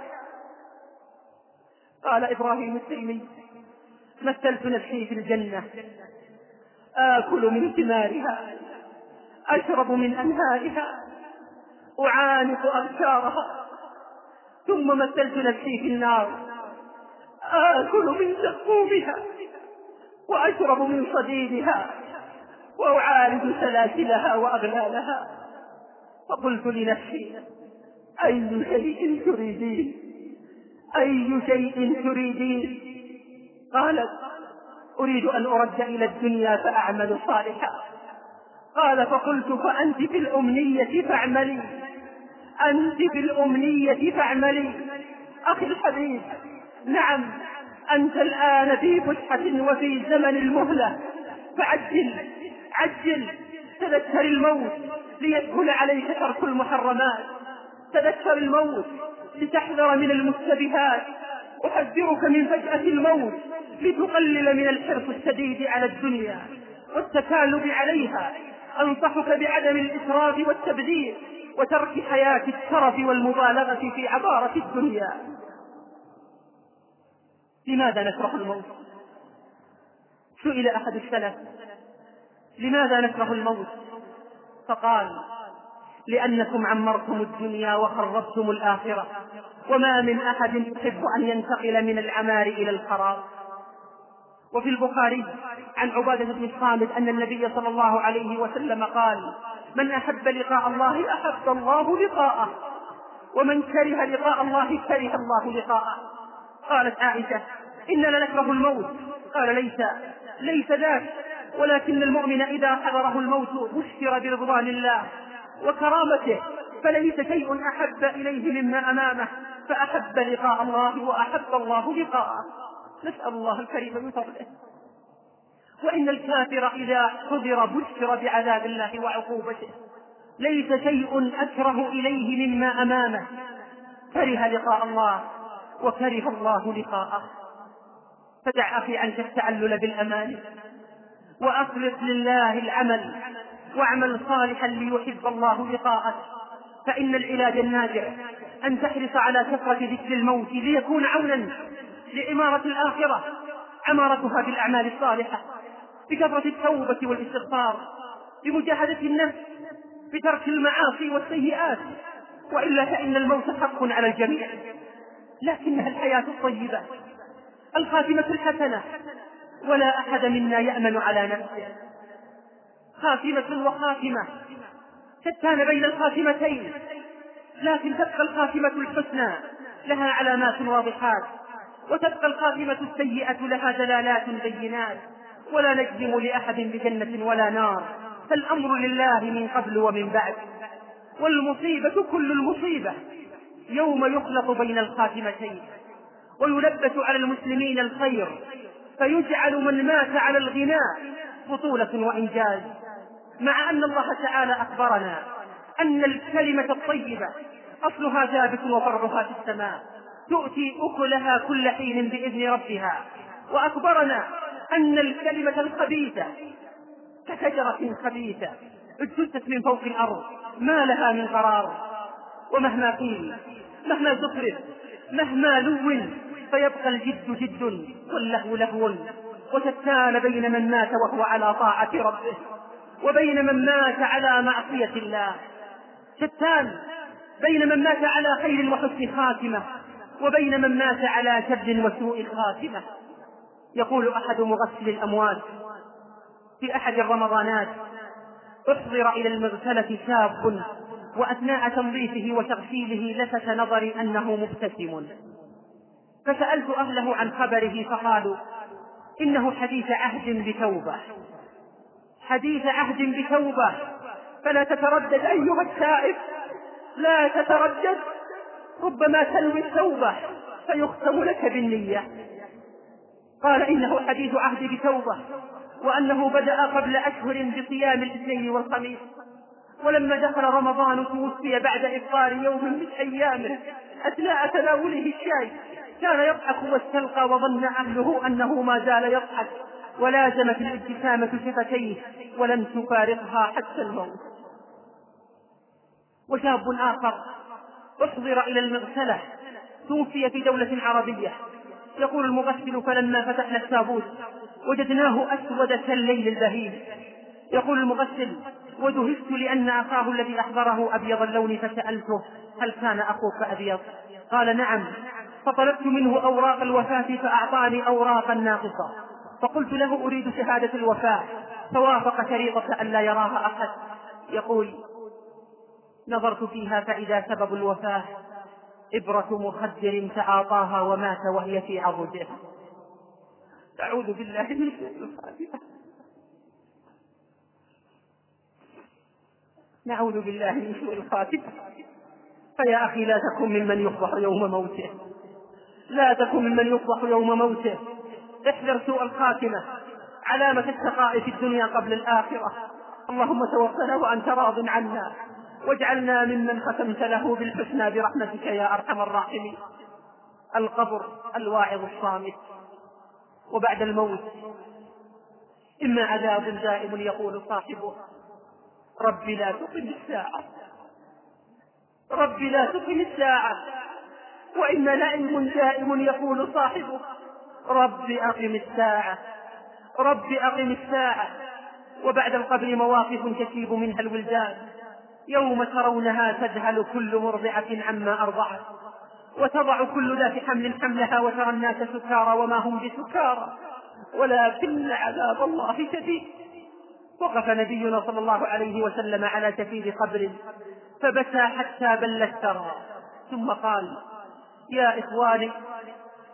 قال إبراهيم التيمي: مثلت نفسي في الجنة، آكل من ثمارها، أشرب من أنهارها، أعانق أغشارها. ثم مثلت نفسي في النار، آكل من زقومها، وأشرب من صديدها، وأعالج سلاسلها وأغلالها. فقلت لنفسي: أي شيء تريدين؟ أي شيء تريدين؟ قالت: أريد أن أرد إلى الدنيا فأعمل صالحا. قال: فقلت: فأنت في الأمنية فاعملي، أنت في الأمنية فاعملي. أخي الحبيب، نعم، أنت الآن في فسحة وفي زمن المهلة، فعجل، عجل، تذكر الموت ليسهل عليك ترك المحرمات، تذكر الموت لتحذر من المشتبهات. أحذرك من فجأة الموت لتقلل من الحرص الشديد على الدنيا والتكالب عليها. أنصحك بعدم الإسراف والتبذير وترك حياة الترف والمبالغة في عبارة الدنيا. لماذا نكره الموت؟ سئل أحد السلف: لماذا نكره الموت؟ فقال: لأنكم عمرتم الدنيا وخربتم الآخرة، وما من أحد يحب أن ينتقل من العمار إلى الخراب. وفي البخاري عن عبادة بن الصامت أن النبي صلى الله عليه وسلم قال: من أحب لقاء الله أحب الله لقاءه، ومن كره لقاء الله كره الله لقاءه. قالت عائشة: إننا نكره الموت. قال: ليس ذاك، ولكن المؤمن إذا حضره الموت بشر برضوان الله وكرامته، فليس شيء أحب إليه مما أمامه، فأحب لقاء الله وأحب الله لقاءه. نسأل الله الكريم من فضله. وإن الكافر إذا حضر بشر بعذاب الله وعقوبته، ليس شيء أكره إليه مما أمامه، كره لقاء الله وكره الله لقاءه. فدع أخي عنك التعلل بالأمان، وأخلص لله العمل، واعمل صالحا ليحب الله لقاءك. فإن العلاج الناجع أن تحرص على كثرة ذكر الموت ليكون عونا لعمارة الآخرة، عمارتها بالأعمال الصالحة، بكثرة التوبة والاستغفار، بمجاهدة النفس، بترك المعاصي والسيئات. وإلا فإن الموت حق على الجميع، لكنها الحياة الطيبة، الخاتمة الحسنة، ولا أحد منا يأمن على نفسه. خاتمة وخاتمة، شتان بين الخاتمتين، لكن تبقى الخاتمة الحسنى لها علامات واضحات، وتبقى الخاتمة السيئة لها دلالات بينات. ولا نجزم لأحد بجنة ولا نار، فالأمر لله من قبل ومن بعد. والمصيبة كل المصيبة يوم يخلط بين الخاتمتين، ويلبس على المسلمين الخير، فيجعل من مات على الغناء بطولة وإنجاز، مع أن الله تعالى أخبرنا أن الكلمة الطيبة أصلها ثابت وفرعها في السماء، تؤتي أكلها كل حين بإذن ربها. وأخبرنا أن الكلمة الخبيثة كشجرة خبيثة اجتثت من فوق الأرض، ما لها من قرار. ومهما قيل، مهما زخرف، مهما لون، فيبقى الجد جد واللهو لهو. وشتان بين من مات وهو على طاعة ربه وبين من مات على معصية الله، شتان بين من مات على خير وحسن خاتمة وبين من مات على شر وسوء خاتمة. يقول أحد مغسل الأموات في أحد الرمضانات: احضر إلى المغسلة شاب، وأثناء تنظيفه وتغسيله لفت نظري أنه مبتسم، فسألت أهله عن خبره فقالوا: إنه حديث عهد بتوبة، حديث عهد بتوبة، فلا تتردد أيها التائب، لا تتردد، ربما تنوي التوبة فيختم لك بالنية. قال: إنه حديث عهد بتوبة، وأنه بدأ قبل أشهر بصيام الاثنين والخميس، ولما دخل رمضان توفي بعد إفطار يوم من أيامه أثناء تناوله الشاي، كان يضحك واستلقى، وظن أهله أنه ما زال يضحك، ولازمت الابتسامة شفتيه ولم تفارقها حتى الموت. وشاب آخر احضر إلى المغسلة توفي في دولة عربية. يقول المغسل: فلما فتحنا التابوت وجدناه أسود كالليل البهيم. يقول المغسل: ودهشت لأن أخاه الذي أحضره أبيض اللون، فسألته: هل كان أخوك أبيض؟ قال: نعم. فطلبت منه أوراق الوفاة فأعطاني أوراقا ناقصة، فقلت له: أريد شهادة الوفاة، فوافق شريطة أن لا يراها أحد. يقول: نظرت فيها فإذا سبب الوفاة إبرة مخدر تعاطاها ومات وهي في عضده. أعوذ بالله من سوء الخاتمة، نعوذ بالله من سوء الخاتمة. فيا أخي لا تكن ممن يفضح يوم موته، لا تكن ممن يفضح يوم موته. احذر سوء الخاتمة، علامة الشقاء في الدنيا قبل الآخرة. اللهم توفنا وأنت راض عنا، واجعلنا ممن ختمت له بالحسنى برحمتك يا أرحم الراحمين. القبر الواعظ الصامت، وبعد الموت إما عذاب دائم يقول صاحبه: رب لا تقم الساعة، رب لا تقم الساعة، وإما نعيم دائم يقول صاحبه: رب أقم الساعة، رب أقم الساعة. وبعد القبر مواقف تشيب منها الولدان، يوم ترونها تذهل كل مرضعة عما أرضعت، وتضع كل ذات حمل حملها، وترى الناس سكارى وما هم بسكارى ولكن عذاب الله شديد. وقف نبينا صلى الله عليه وسلم على شفير قبر فبكى حتى بل الثرى، ثم قال: يا إخواني،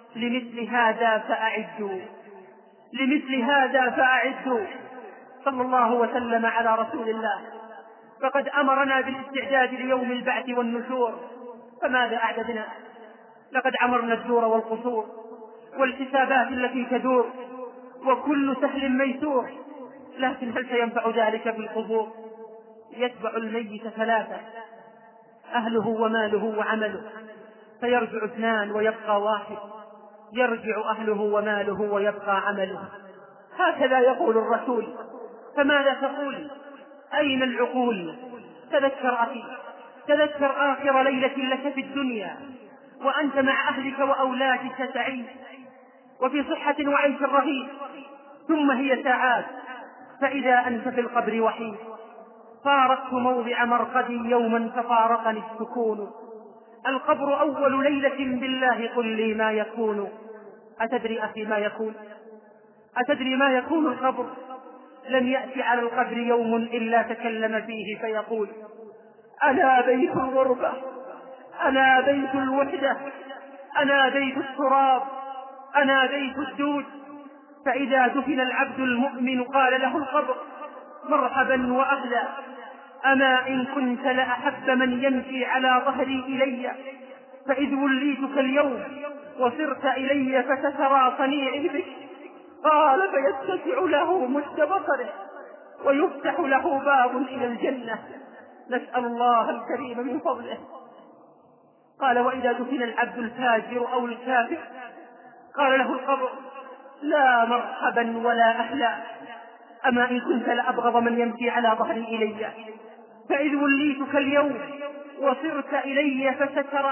لمثل هذا فأعدوا، لمثل هذا فأعدوا. صلى الله وسلم على رسول الله. فقد أمرنا بالاستعداد ليوم البعث والنشور، فماذا أعددنا؟ لقد عمرنا الدور والقصور والحسابات التي تدور، وكل سهل ميسور، لكن هل سينفع ذلك بالقبور؟ يتبع الميت ثلاثة: أهله وماله وعمله، فيرجع اثنان ويبقى واحد، يرجع أهله وماله ويبقى عمله. هكذا يقول الرسول. فماذا تقول؟ أين العقول؟ تذكر أخي، تذكر آخر ليلة لك في الدنيا وأنت مع أهلك وأولادك سعيد وفي صحة وعيش رغيد، ثم هي ساعات فإذا أنت في القبر وحيد. فارقت موضع مرقدي يوما ففارقني السكون، القبر أول ليلة بالله قل لي ما يكون. أتدري أخي ما يكون؟ أتدري ما يكون القبر؟ لم يأتي على القبر يوم إلا تكلم فيه فيقول: أنا بيت الغربة، أنا بيت الوحدة، أنا بيت التراب، أنا بيت الدود. فإذا دفن العبد المؤمن قال له القبر: مرحبا وأهلا، أما إن كنت لأحب من يمشي على ظهري إلي، فإذ وليتك اليوم وصرت إلي فسترى صنيعي بك. قال: فيتسع له مشت بصره ويفتح له باب إلى الجنة، نسأل الله الكريم من فضله. قال: وإذا دفن العبد الفاجر أو الكافر قال له القبر: لا مرحبا ولا أهلا، أما إن كنت لأبغض من يمشي على ظهري إلي، فإذ وليتك اليوم وصرت إلي فسترى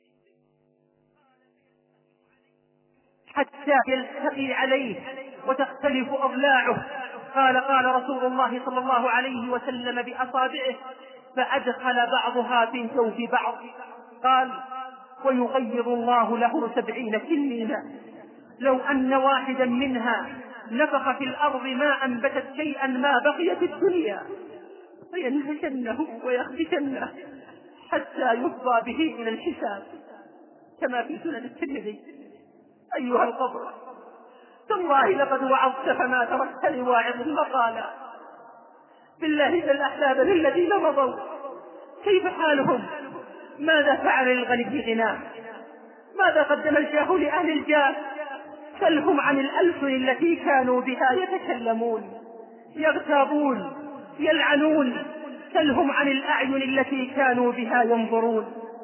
حتى يلتقي عليه وتختلف أضلاعه. قال رسول الله صلى الله عليه وسلم بأصابعه: فأدخل بعضها في جوف بعض. قال: ويغير الله له 70 سنين، لو أن واحدا منها نفخ في الأرض ما أنبتت شيئا ما بقيت الدنيا، فينهشنه ويخدشنه حتى يفضى به إلى الحساب، كما في سنن الترمذي. أيها القبر، تالله لقد وعظت فما تركت لواعظ مقالا. بالله الأحباب للذين مضوا كيف حالهم؟ ماذا فعل للغني غناه؟ ماذا قدم الجاه لأهل الجاه؟ سلهم عن الألسن التي كانوا بها يتكلمون، يغتابون، يلعنون. سلهم عن الأعين التي كانوا بها ينظرون،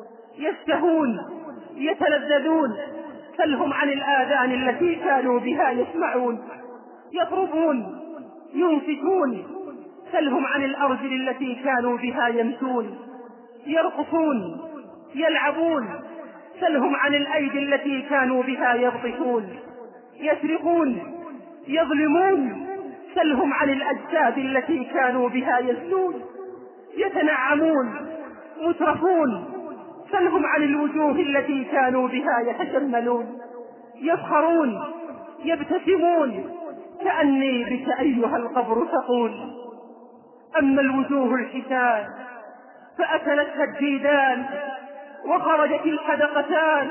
يشتهون، يتلذذون. سلهم عن الآذان التي كانوا بها يسمعون، يضربون، ينفتون. سلهم عن الأرجل التي كانوا بها يمشون، يرقصون، يلعبون. سلهم عن الأيدي التي كانوا بها يبطشون، يسرقون، يظلمون. سلهم عن الأجساد التي كانوا بها يزنون، يتنعمون، مترفون. سلهم عن الوجوه التي كانوا بها يتجملون، يفخرون، يبتسمون. كأني بك أيها القبر تقول: أما الوجوه الحسان فأكلتها الديدان، وخرجت الحدقتان،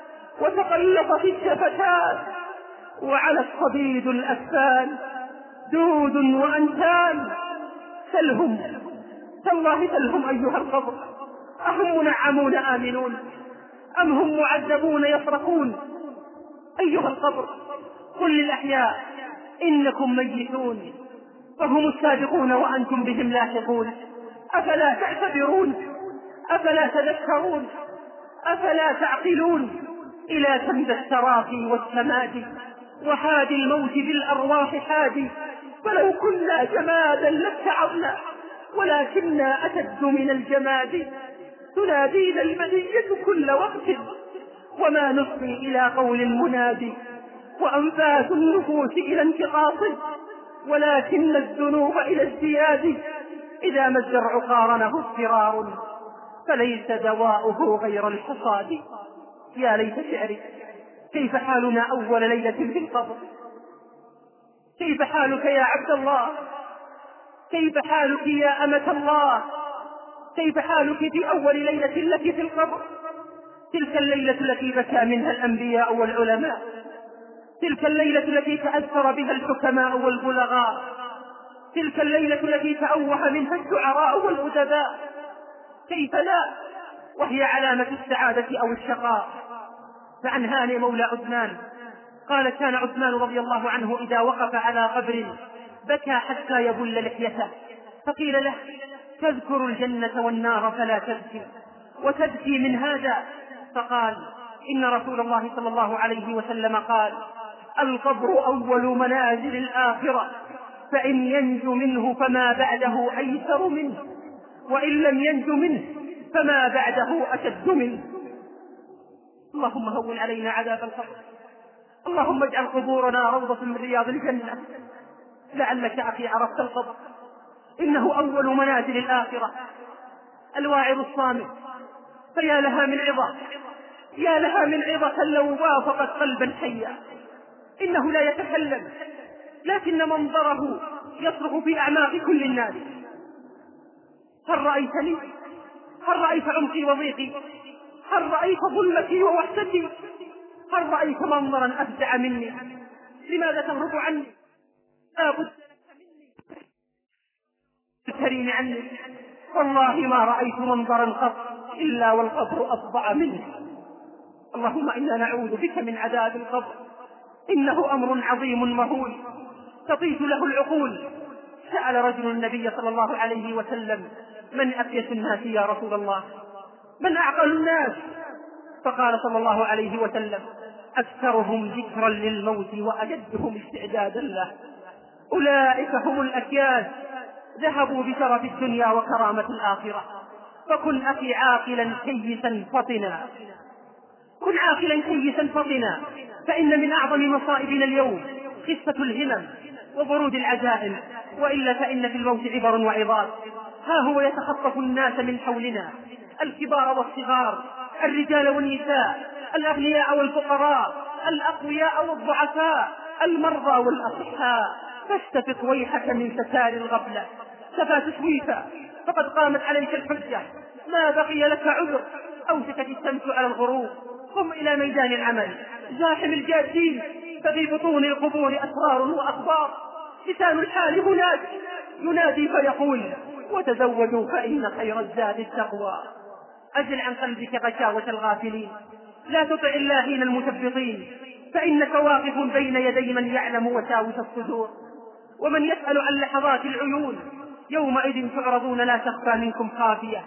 وتقلصت الشفتان، وعلى الصديد الأسفان دود وأنتان. سلهم، تالله سلهم أيها القبر: أهم منعمون آمنون أم هم معذبون يصرخون؟ أيها القبر، قل للأحياء إنكم ميتون، وهم السابقون وأنتم بهم لاحقون. أفلا تعتبرون؟ أفلا تذكرون؟ أفلا تعقلون؟ إلى سند التراخي والسماد وحاد الموت بالأرواح حادي. فلو كنا جمادا لاتعظنا، ولكننا أشد من الجماد. تنادينا المنية كل وقت، وما نصغي إلى قول المنادي. وأنفاس النفوس إلى انتقاص، ولكن الذنوب إلى ازدياد. إذا ما الزرع قارنه اضطرار، فليس دواؤه غير الحصاد. يا ليت شعري، كيف حالنا أول ليلة في القبر؟ كيف حالك يا عبد الله؟ كيف حالك يا أمة الله؟ كيف حالك في أول ليلة لك في القبر؟ تلك الليلة التي بكى منها الأنبياء والعلماء، تلك الليلة التي تأثر بها الحكماء والبلغاء، تلك الليلة التي تأوه منها الشعراء والأدباء، كيف لا وهي علامة السعادة أو الشقاء. فعن هاني مولى عثمان قال: كان عثمان رضي الله عنه إذا وقف على قبر بكى حتى يبل لحيته، فقيل له: تذكر الجنة والنار فلا تبكي وتبكي من هذا؟ فقال: إن رسول الله صلى الله عليه وسلم قال: القبر أول منازل الآخرة، فإن ينج منه فما بعده أيسر منه، وإن لم ينج منه فما بعده أشد منه. اللهم هون علينا عذاب القبر، اللهم اجعل قبورنا روضة من رياض الجنة. لعلك أخي عرفت القبر، إنه أول منازل الآخرة. الواعظ الصامت فيا لها من عظة، يا لها من عظة لو وافقت قلبا حيا. إنه لا يتكلم لكن منظره يصرخ في أعماق كل الناس: هل رأيتني؟ هل رأيت عمقي وضيقي؟ هل رأيت ظلمتي ووحشتي؟ هل رأيت منظرا أفزع مني؟ لماذا تهرب عني؟ لا بد الكريم عني. والله ما رأيت منظرا قط إلا والقبر أفظع منه. اللهم إنا نعوذ بك من عذاب القبر، إنه أمر عظيم مهول تطيش له العقول. سأل رجل النبي صلى الله عليه وسلم: من أفيس الناس يا رسول الله؟ من أعقل الناس؟ فقال صلى الله عليه وسلم: أكثرهم ذكرا للموت وأجدهم استعدادا له. أولئك هم الأكياس، ذهبوا بشرف الدنيا وكرامة الآخرة. فكن أخي عاقلا كيسا فطنا، كن عاقلا كيسا فطنا، فإن من أعظم مصائبنا اليوم خفة الهمم وبرود العزائم، وإلا فإن في الموت عبر وعظات. ها هو يتخطف الناس من حولنا، الكبار والصغار، الرجال والنساء، الأغنياء والفقراء، الأقوياء والضعفاء، المرضى والأصحاء. فاستفق ويحك من ستار الغفلة، كفى تشويفا فقد قامت عليك الحجة، ما بقي لك عذر، أوشكت الشمس على الغروب. قم إلى ميدان العمل، زاحم الجادين، ففي بطون القبور أسرار وأخبار. لسان الحال هناك ينادي فيقول: وتزودوا فإن خير الزاد التقوى. أجل عن قلبك غشاوة الغافلين، لا تطع اللاهين المثبطين، فإنك واقف بين يدي من يعلم وساوس الصدور، ومن يسأل عن لحظات العيون. يومئذ تعرضون لا تخفى منكم خافية.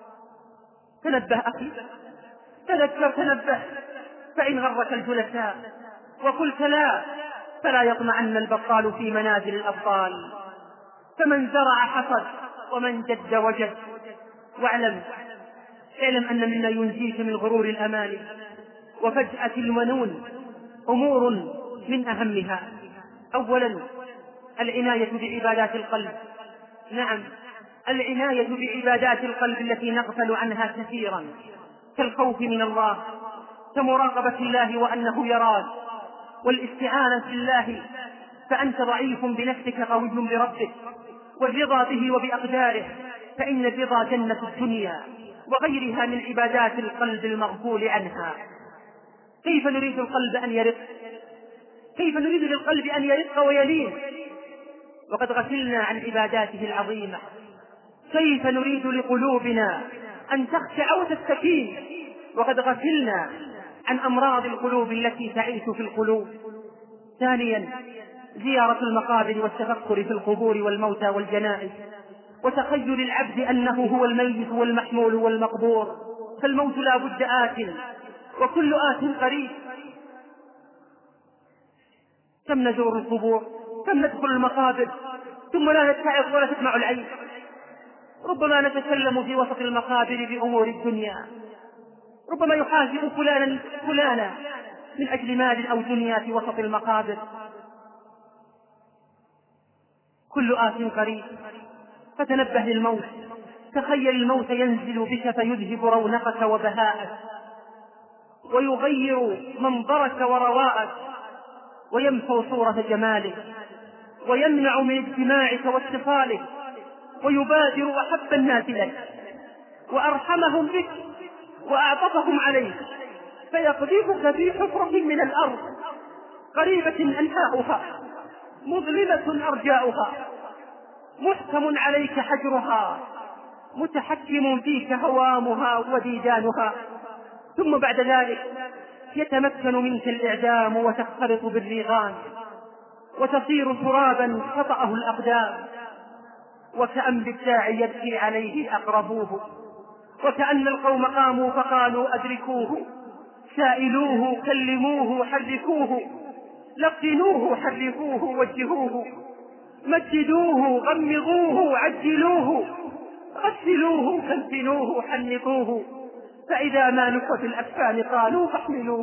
تنبه أخي، تذكر، تنبه، فإن غرك الجلساء وقلت لا، فلا يطمعن البطال في منازل الأبطال. فمن زرع حصد ومن جد وجد. واعلم أن مما ينجيك من غرور الأماني وفجأة المنون أمور من أهمها: أولا العناية بعبادات القلب. نعم، العناية بعبادات القلب التي نغفل عنها كثيرا، كالخوف من الله، كمراقبة الله وأنه يراك، والاستعانة بالله فأنت ضعيف بنفسك قوي بربك، والرضا به وبأقداره، فإن الرضا جنة الدنيا وغيرها من عبادات القلب المغفول عنها. كيف نريد القلب أن يرق؟ كيف نريد للقلب أن يرق ويلين وقد غفلنا عن عباداته العظيمة؟ كيف نريد لقلوبنا أن تخشع وتستكين وقد غفلنا عن أمراض القلوب التي تعيش في القلوب؟ ثانيا زيارة المقابر والتفكر في القبور والموتى والجنائز، وتخيل العبد أنه هو الميت والمحمول والمقبور، فالموت لا بد آت، وكل آت قريب. كم نزور القبور، كم ندخل المقابر ثم لا نتعظ ولا تسمع العين. ربما نتكلم في وسط المقابر بأمور الدنيا، ربما يحاسب فلانا من أجل مال أو دنيا في وسط المقابر. كل آت قريب، فتنبه للموت. تخيل الموت ينزل بك فيذهب رونقك وبهاءك، ويغير منظرك ورواءك، ويمحو صورة جمالك، ويمنع من اجتماعك واتصالك، ويبادر أحب الناس لك وأرحمهم بك وأعطفهم عليك فيقذفك في حفرة من الأرض قريبة أنحاؤها مظلمة أرجاؤها، محكم عليك حجرها، متحكم فيك هوامها وديدانها، ثم بعد ذلك يتمكن منك الإعدام وتختلط بالريغان وتصير ترابا خطأه الأقدام. وكأن بالداعي يبكي عليه أقربوه، وكأن القوم قاموا فقالوا أدركوه، سائلوه كلموه حركوه، لقنوه حركوه وجهوه، مجدوه غمضوه عجلوه، غسلوه كنفنوه حنطوه، فإذا ما نكوا في الأكفان قالوا فاحملوه،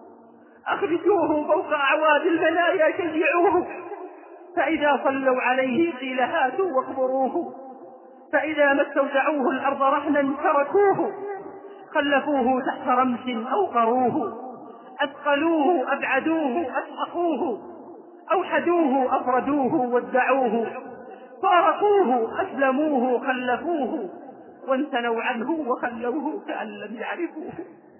أخرجوه فوق أعواد المنايا شيعوه، فإذا صلوا عليه قيل هاتوا واقبروه، فإذا ما استودعوه الأرض رهنا تركوه، خلفوه تحت رمس أوقروه، أثقلوه أبعدوه أسحقوه، أوحدوه أفردوه وادعوه، فارقوه أسلموه خلفوه، وانثنوا عنه وخلوه كأن لم يعرفوه.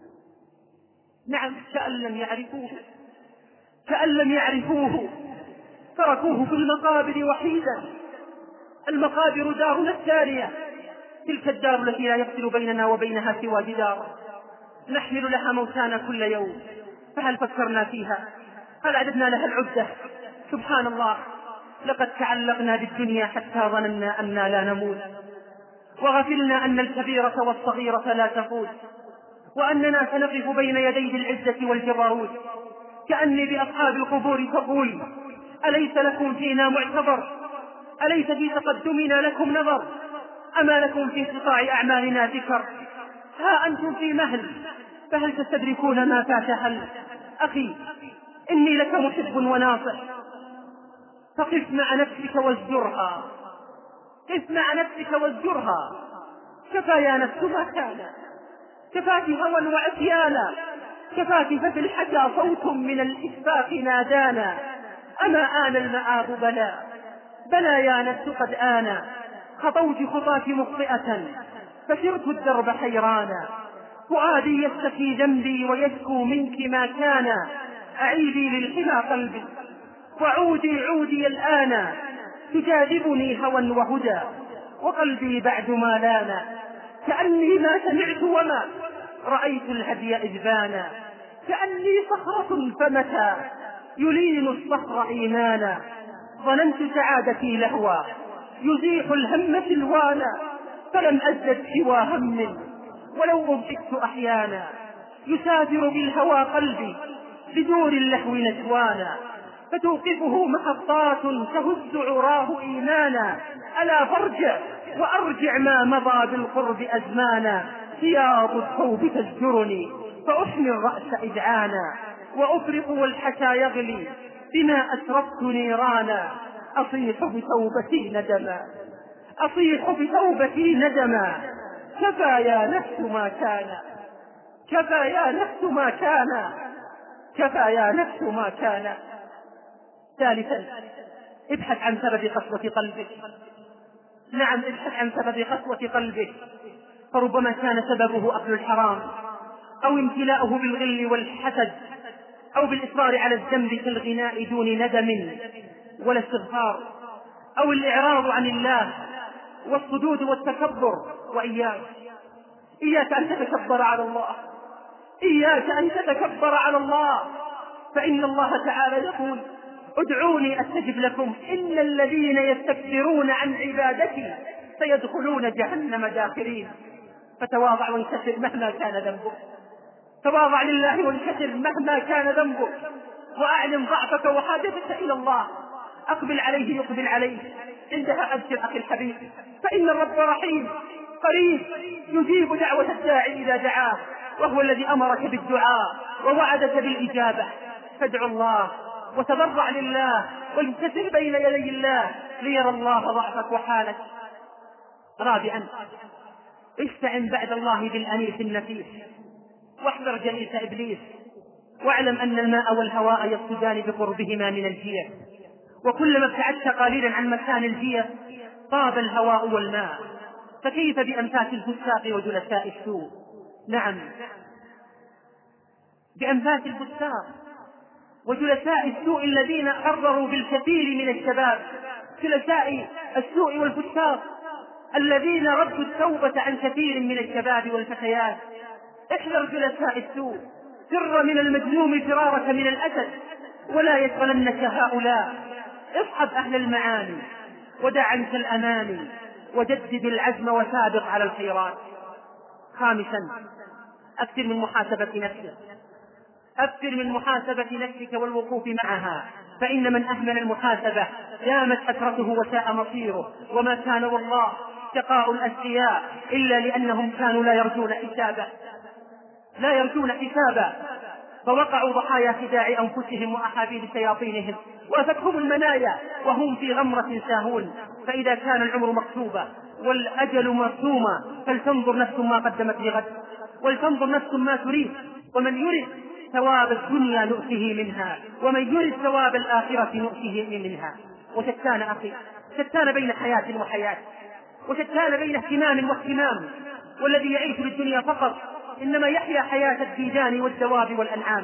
نعم، كأن لم يعرفوه، كأن لم يعرفوه، تركوه في المقابر وحيدا. المقابر دارنا الثانية، تلك الدار التي لا يفصل بيننا وبينها سوى جدار، نحمل لها موتانا كل يوم، فهل فكرنا فيها؟ هل عددنا لها العدة؟ سبحان الله، لقد تعلقنا بالدنيا حتى ظننا أننا لا نموت، وغفلنا أن الكبيرة والصغيرة لا تفوت، وأننا سنقف بين يديه العزة والجبروت، كأني بأصحاب القبور تقول أليس لكم فينا معتبر؟ أليس في تقدمنا لكم نظر؟ أما لكم في انقطاع أعمالنا ذكر؟ ها أنتم في مهل، فهل تستدركون ما فات؟ هل أخي إني لك محب وناصح، فقف مع نفسك وازجرها، قف مع نفسك وازجرها، كفى يا نفس ما كان، كفاك هوى وعصيانا، كفاك ففي الحجى صوت من الإشفاق نادانا، أما آن المآب؟ بلى بلى يا نفس قد آنا، خطوت خطاك مخطئة فسرت الدرب حيرانا، فؤادي يشتكي ذنبي ويشكو منك ما كان، أعيدي للحمى قلبي وعودي عودي الآن، تجاذبني هوى وهدى وقلبي بعد ما لانا، كأني ما سمعت وما رأيت الهدي إذ بانا، كأني صخرة فمتى يلين الصخر إيمانا، ظننت سعادتي لهوى يزيح الهم سلوانا، فلم أزدد سوى هم ولو أضحكت أحيانا، يسافر بالهوى قلبي بدور اللهو نسوانا، فتوقفه محطات تهز عراه إيمانا، ألا فارجع وأرجع ما مضى بالقرب أزمانا، سياط الثوب تزجرني فأحمي الرأس إذعانا، وأفرق والحكى يغلي بما أسرفت نيرانا، أصيح بتوبتي ندما، أصيح بتوبتي ندما، كفى يا نفس ما كان، كفى يا نفس ما كان، كفى يا نفس ما كان. ثالثا، ابحث عن سبب قسوة قلبك. نعم، ابحث عن سبب قسوة قلبك، فربما كان سببه أكل الحرام، أو امتلاؤه بالغل والحسد، أو بالإصرار على الذنب كالغناء دون ندم ولا استغفار، أو الإعراض عن الله والصدود والتكبر. إياك أن تتكبر على الله، إياك أن تتكبر على الله، فإن الله تعالى يقول ادعوني أستجب لكم، إن الذين يستكبرون عن عبادتي سيدخلون جهنم داخرين. فتواضع وانكسر مهما كان ذنبك، تواضع لله وانكسر مهما كان ذنبك، وأعلم ضعفك وحاجتك إلى الله، أقبل عليه يقبل عليه. عندها أبشر أخي الحبيب، فإن الرب رحيم قريب يجيب دعوة الداعي إذا دعاه، وهو الذي أمرك بالدعاء ووعدك بالإجابة، فادع الله وتضرع لله وانكسر بين يدي الله ليرى الله ضعفك وحالك. رابعا، استعن بعد الله بالأنيس النفيس، واحذر جليس إبليس، واعلم أن الماء والهواء يصطدان بقربهما من الجيع، وكلما ابتعدت قليلا عن مكان الجيع طاب الهواء والماء، فكيف بأنفاس الفساق وجلساء السوء؟ نعم، بأنفاس الفساق وجلساء السوء الذين قرروا بالكثير من الشباب، جلساء السوء والفساق الذين ردوا التوبة عن كثير من الشباب والفتيات. احذر جلساء السوء، فر من المجنوم فرارك من الأسد، ولا يشغلنك هؤلاء. اصحب أهل المعاني ودع عنك الأماني، وجدد العزم وسابق على الخيرات. خامسا، أكثر من محاسبة نفسك، أكثر من محاسبة نفسك والوقوف معها، فإن من أهمل المحاسبة دامت حسرته وساء مصيره. وما كان والله شقاء الأشقياء إلا لأنهم كانوا لا يرجون حسابا، فوقعوا ضحايا خداع أنفسهم وأحابيل شياطينهم، وافتهم المنايا وهم في غمرة ساهون. فإذا كان العمر مكتوبا والأجل مرسوما فلتنظر نفس ما قدمت لغد، ولتنظر نفس ما تريد. ومن يرد ثواب الدنيا نؤته منها، ومن يرد ثواب الآخرة نؤته منها. وشتان أخي، شتان بين حياة وحياة، وشتان بين اهتمام واهتمام. والذي يعيش للدنيا فقط إنما يحيا حياة الديدان والدواب والأنعام،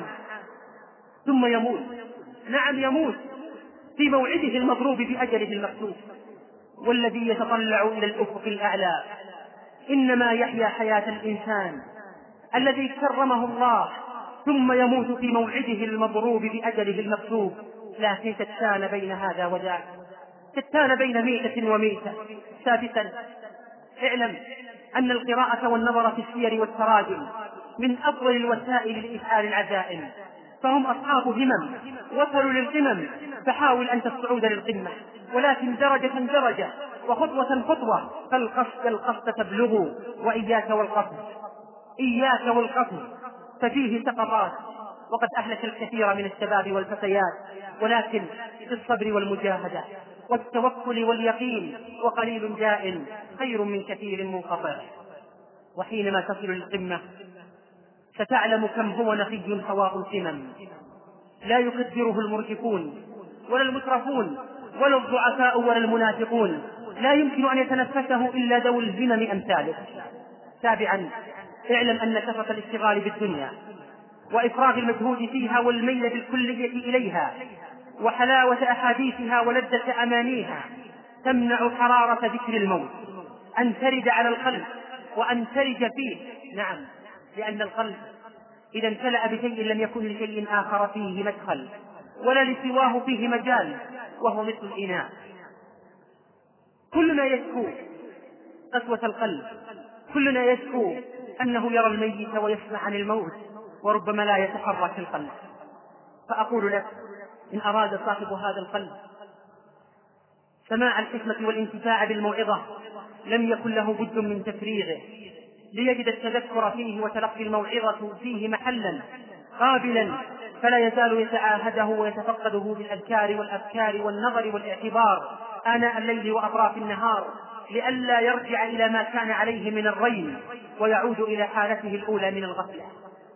ثم يموت. نعم، يموت في موعده المضروب بأجله المكتوب. والذي يتطلع إلى الأفق الأعلى إنما يحيا حياة الإنسان الذي كرمه الله، ثم يموت في موعده المضروب بأجله المكتوب. لكن شتان بين هذا وذاك، شتان بين ميتة وميتة. سادسا، اعلم أن القراءة والنظر في السير والتراجم من أفضل الوسائل لإفعال العزائم، فهم أصحاب همم وصلوا للقمم، فحاول أن تصعود للقمة، ولكن درجة درجة وخطوة خطوة، فالقصد تبلغوا. وإياك والقصد، إياك والقصد، ففيه سقطات وقد أهلك الكثير من الشباب والفتيات. ولكن في الصبر والمجاهدة والتوكل واليقين، وقليل جاء خير من كثير منقطع. وحينما تصل للقمة ستعلم كم هو نقي هواء القمم، لا يقدره المرجفون ولا المترفون ولا الضعفاء ولا المنافقون، لا يمكن أن يتنفسه إلا ذوي الهمم أمثاله. سابعا، اعلم أن كثرة الاشتغال بالدنيا وإفراغ المجهود فيها والميل بالكلية إليها وحلاوة أحاديثها ولذة أمانيها تمنع حرارة ذكر الموت أن ترد على القلب وأن ترج فيه. نعم، لأن القلب إذا امتلأ بشيء لم يكن لشيء آخر فيه مدخل ولا لسواه فيه مجال، وهو مثل الإناء. كلنا يشكو قسوة القلب، كلنا يشكو أنه يرى الميت ويسمع عن الموت، وربما لا يتحرك القلب. فأقول لك، إن أراد صاحب هذا القلب سماع الحكمة والانتفاع بالموعظة لم يكن له بد من تفريغه ليجد التذكر فيه وتلقي الموعظة فيه محلا قابلا، فلا يزال يتعاهده ويتفقده بالأذكار والأفكار والنظر والاعتبار آناء الليل وأطراف النهار، لئلا يرجع إلى ما كان عليه من الرين ويعود إلى حالته الأولى من الغفلة.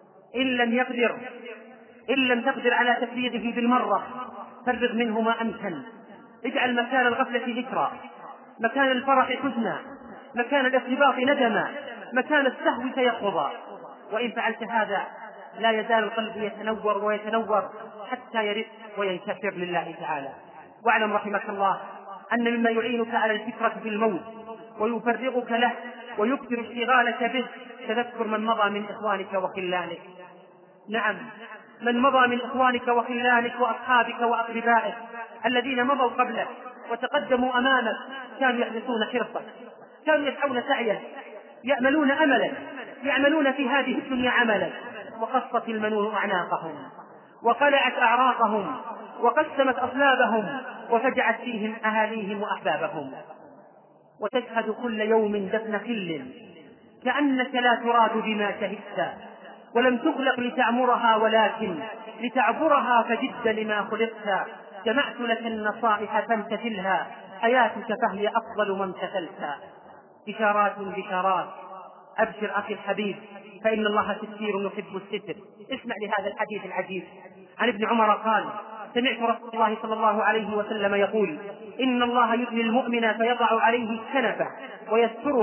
إن لم تقدر على تفريغه بالمرة فرغ منه ما أمكن. اجعل مكان الغفلة ذكرى، مكان الفرح حزنا، مكان الارتباط ندما، مكان السهو تيقظا. وإن فعلت هذا لا يزال القلب يتنور ويتنور حتى يرد وينكسر لله تعالى. واعلم رحمك الله أن مما يعينك على الفكرة في الموت ويفرغك له ويكثر اشتغالك به تذكر من مضى من إخوانك وخلانك. نعم، من مضى من إخوانك وخلانك وأصحابك وأقربائك الذين مضوا قبلك وتقدموا أمامك، كانوا يحرصون حرصك، كانوا يسعون سعيك، يأملون أملك، يعملون في هذه الدنيا عملك. وقصت المنون أعناقهم وقلعت أعراقهم وقسمت أصلابهم وفجعت فيهم أهاليهم وأحبابهم. وتشهد كل يوم دفن خل كأنك لا تراد بما شهدت، ولم تخلق لتعمرها ولكن لتعبرها، فجد لما خلقت. جمعت لك النصائح فامتثلها، حياتك فهي أفضل ما امتثلت. بشارات بشارات، أبشر أخي الحبيب فإن الله ستير يحب الستر. اسمع لهذا الحديث العجيب عن ابن عمر قال: سمعت رسول الله صلى الله عليه وسلم يقول: إن الله يبني المؤمن فيضع عليه الكنفة ويستره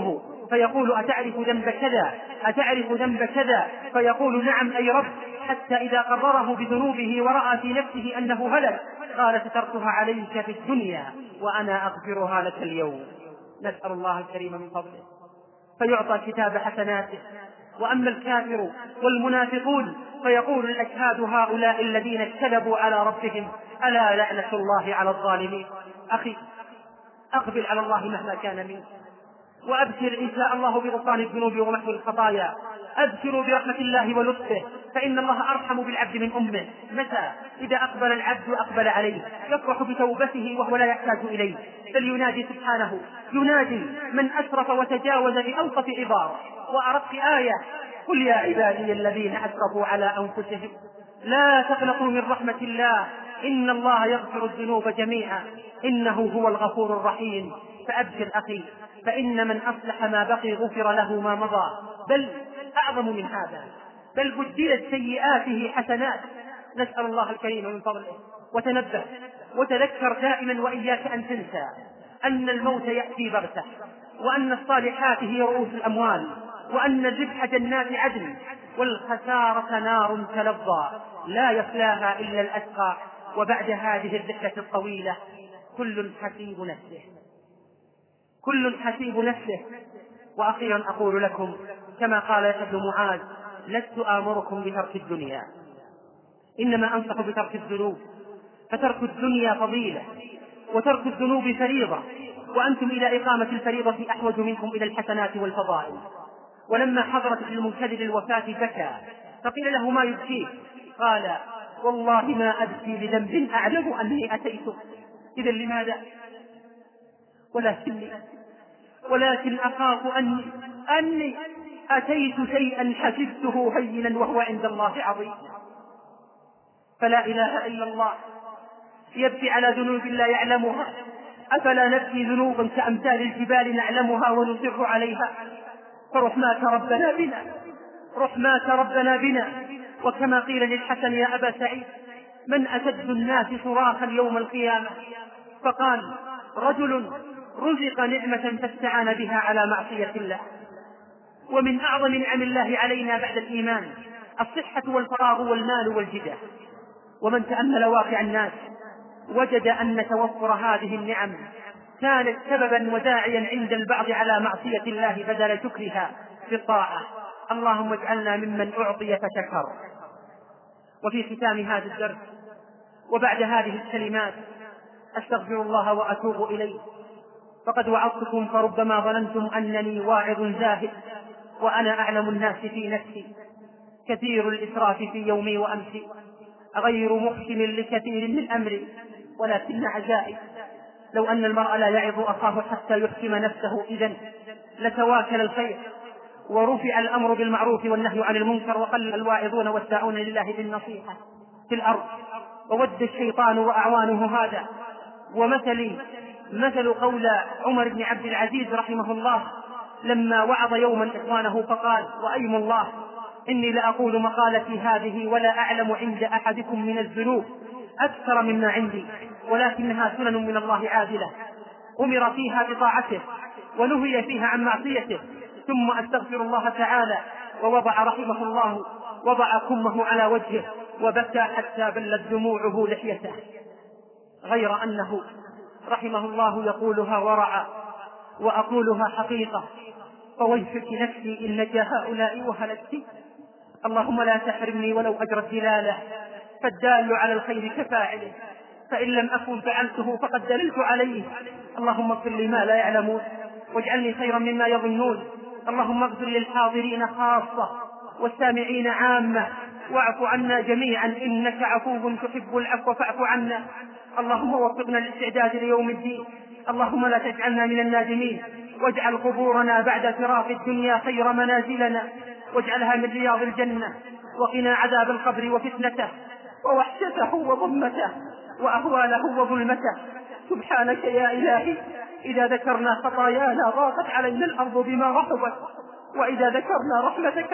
فيقول أتعرف ذنب كذا أتعرف ذنب كذا، فيقول نعم أي رب، حتى إذا قرره بذنوبه ورأى في نفسه أنه هلك قال سترتها عليك في الدنيا وأنا أغفرها لك اليوم. نسأل الله الكريم من فضله فيعطى كتاب حسناته. وأما الكافر والمنافقون فيقول الأشهاد هؤلاء الذين كذبوا على ربهم ألا لعنة الله على الظالمين. أخي أقبل على الله مهما كان منك، وأبشر إن شاء الله بغفران الذنوب ومحو الخطايا. أبشروا برحمة الله ولطفه، فإن الله أرحم بالعبد من أمه. متى؟ إذا أقبل العبد أقبل عليه، يفرح بتوبته وهو لا يحتاج إليه، بل ينادي سبحانه، ينادي من أسرف وتجاوز بأوقف عبارة وأرق آية: قل يا عبادي الذين أسرفوا على أنفسهم لا تقنطوا من رحمة الله إن الله يغفر الذنوب جميعا إنه هو الغفور الرحيم. فأبشر أخي، فإن من أصلح ما بقي غفر له ما مضى، بل أعظم من هذا، بل بدلت سيئاته حسنات. نسأل الله الكريم من فضله. وتنبه وتذكر دائما وإياك أن تنسى أن الموت يأتي بغتة، وأن الصالحات هي رؤوس الأموال، وأن الربح جنات عدن، والخسارة نار تلظى لا يصلاها إلا الأتقى. وبعد هذه الرحلة الطويلة كل حسيب نفسه، كل حسيب نفسه. وأخيرا أقول لكم كما قال يحيى بن معاذ: لست آمركم بترك الدنيا، إنما أنصح بترك الذنوب، فترك الدنيا فضيلة وترك الذنوب فريضة، وأنتم إلى إقامة الفريضة أحوج منكم إلى الحسنات والفضائل. ولما حضرت المنكدر الوفاة بكى، فقيل له: ما يبكيك؟ قال: والله ما أبكي لذنب أعلم أني أتيته. إذا لماذا؟ ولكن أخاف أني أتيت شيئا حسبته هينا وهو عند الله عظيم. فلا إله إلا الله يبكي على ذنوب لا يعلمها، أفلا نبكي ذنوبا كأمثال الجبال نعلمها ونصر عليها؟ فرحماك ربنا بنا. وكما قيل للحسن: يا أبا سعيد، من أشد الناس صراخا يوم القيامة؟ فقال: رجل رزق نعمة فاستعان بها على معصية الله. ومن أعظم نعم الله علينا بعد الإيمان الصحة والفراغ والمال والجدة. ومن تأمل واقع الناس وجد أن توفر هذه النعم كانت سببا وداعيا عند البعض على معصية الله بدل شكرها في الطاعة. اللهم اجعلنا ممن أعطي فشكر. وفي ختام هذا الدرس وبعد هذه الكلمات أستغفر الله وأتوب إليه، فقد وعظتكم فربما ظننتم أنني واعظ زاهد، وأنا أعلم الناس في نفسي، كثير الإسراف في يومي وأمسي، غير محكم لكثير من أمري، ولكن عزائي لو أن المرء لا يعظ أخاه حتى يحكم نفسه إذن لتواكل الخير ورفع الأمر بالمعروف والنهي عن المنكر، وقل الواعظون والداعون لله بالنصيحة في الأرض. وود الشيطان وأعوانه هذا. ومثلي مثل قول عمر بن عبد العزيز رحمه الله لما وعظ يوما إخوانه فقال: وأيم الله إني لأقول مقالتي هذه ولا أعلم عند أحدكم من الذنوب أكثر مما عندي، ولكنها سنن من الله عادلة أمر فيها بطاعته ونهي فيها عن معصيته، ثم أستغفر الله تعالى. ووضع رحمه الله وضع كمه على وجهه وبكى حتى بلت دموعه لحيته، غير أنه رحمه الله يقولها ورعا وأقولها حقيقة: فويحك نفسي إن نجا هؤلاء وهلكت. اللهم لا تحرمني ولو أجر الدلالة، فالدال على الخير كفاعله، فإن لم أكن فعلته فقد دللت عليه. اللهم اغفر لي ما لا يعلمون واجعلني خيرا مما يظنون. اللهم اغفر للحاضرين خاصة والسامعين عامة، واعف عنا جميعا إنك عفو تحب العفو فاعف عنا. اللهم وفقنا للاستعداد ليوم الدين. اللهم لا تجعلنا من النادمين، واجعل قبورنا بعد فراق الدنيا خير منازلنا، واجعلها من رياض الجنة، وقنا عذاب القبر وفتنته ووحشته وظلمته وأهواله وظلمته. سبحانك يا إلهي، إذا ذكرنا خطايانا ضاقت علينا الأرض بما رحبت، وإذا ذكرنا رحمتك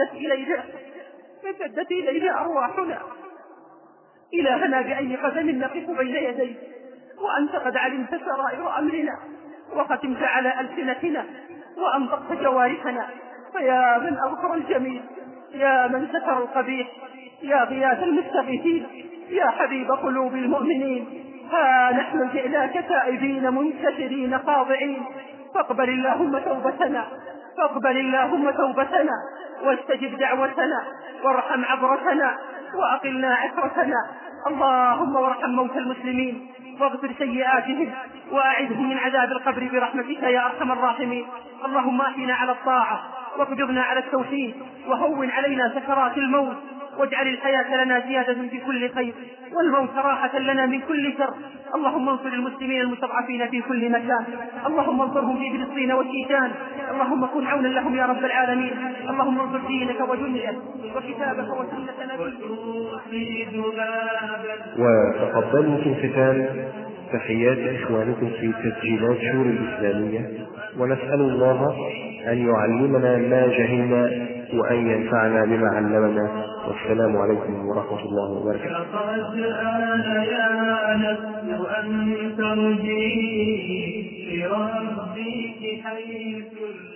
ارتدت إلينا أرواحنا. إلهنا بأي قدم نقف بين يديك وأنت قد علمت سرائر أمرنا وختمت على ألسنتنا، وأنطقت جوارحنا، فيا من أظهر الجميل، يا من ستر القبيح، يا غياث المستغيثين، يا حبيب قلوب المؤمنين، ها نحن جئناك تائبين منكسرين خاضعين، فاقبل اللهم توبتنا، فاقبل اللهم توبتنا، واستجب دعوتنا، وارحم عبرتنا، وأقلنا عثرتنا. اللهم وارحم موتى المسلمين، واغفر سيئاتهم، وأعذهم من عذاب القبر برحمتك يا أرحم الراحمين. اللهم أحينا على الطاعة، واقبضنا على التوحيد، وهون علينا سكرات الموت، واجعل الحياة لنا زيادة في كل خير، والموت راحة لنا من كل شر. اللهم انصر المسلمين المستضعفين في كل مكان، اللهم انصرهم في فلسطين والشيشان، اللهم كن عونا لهم يا رب العالمين. اللهم انصر دينك ودنياك وكتابك وسنة نبيك. وتقبلوا في الختام تحيات إخوانكم في تسجيلات شور الإسلامية، ونسأل الله أن يعلمنا ما جهلنا وأن ينفعنا بما علمنا. والسلام عليكم ورحمة الله وبركاته. لقد آن يا نفس أن ترجي في ربك حيث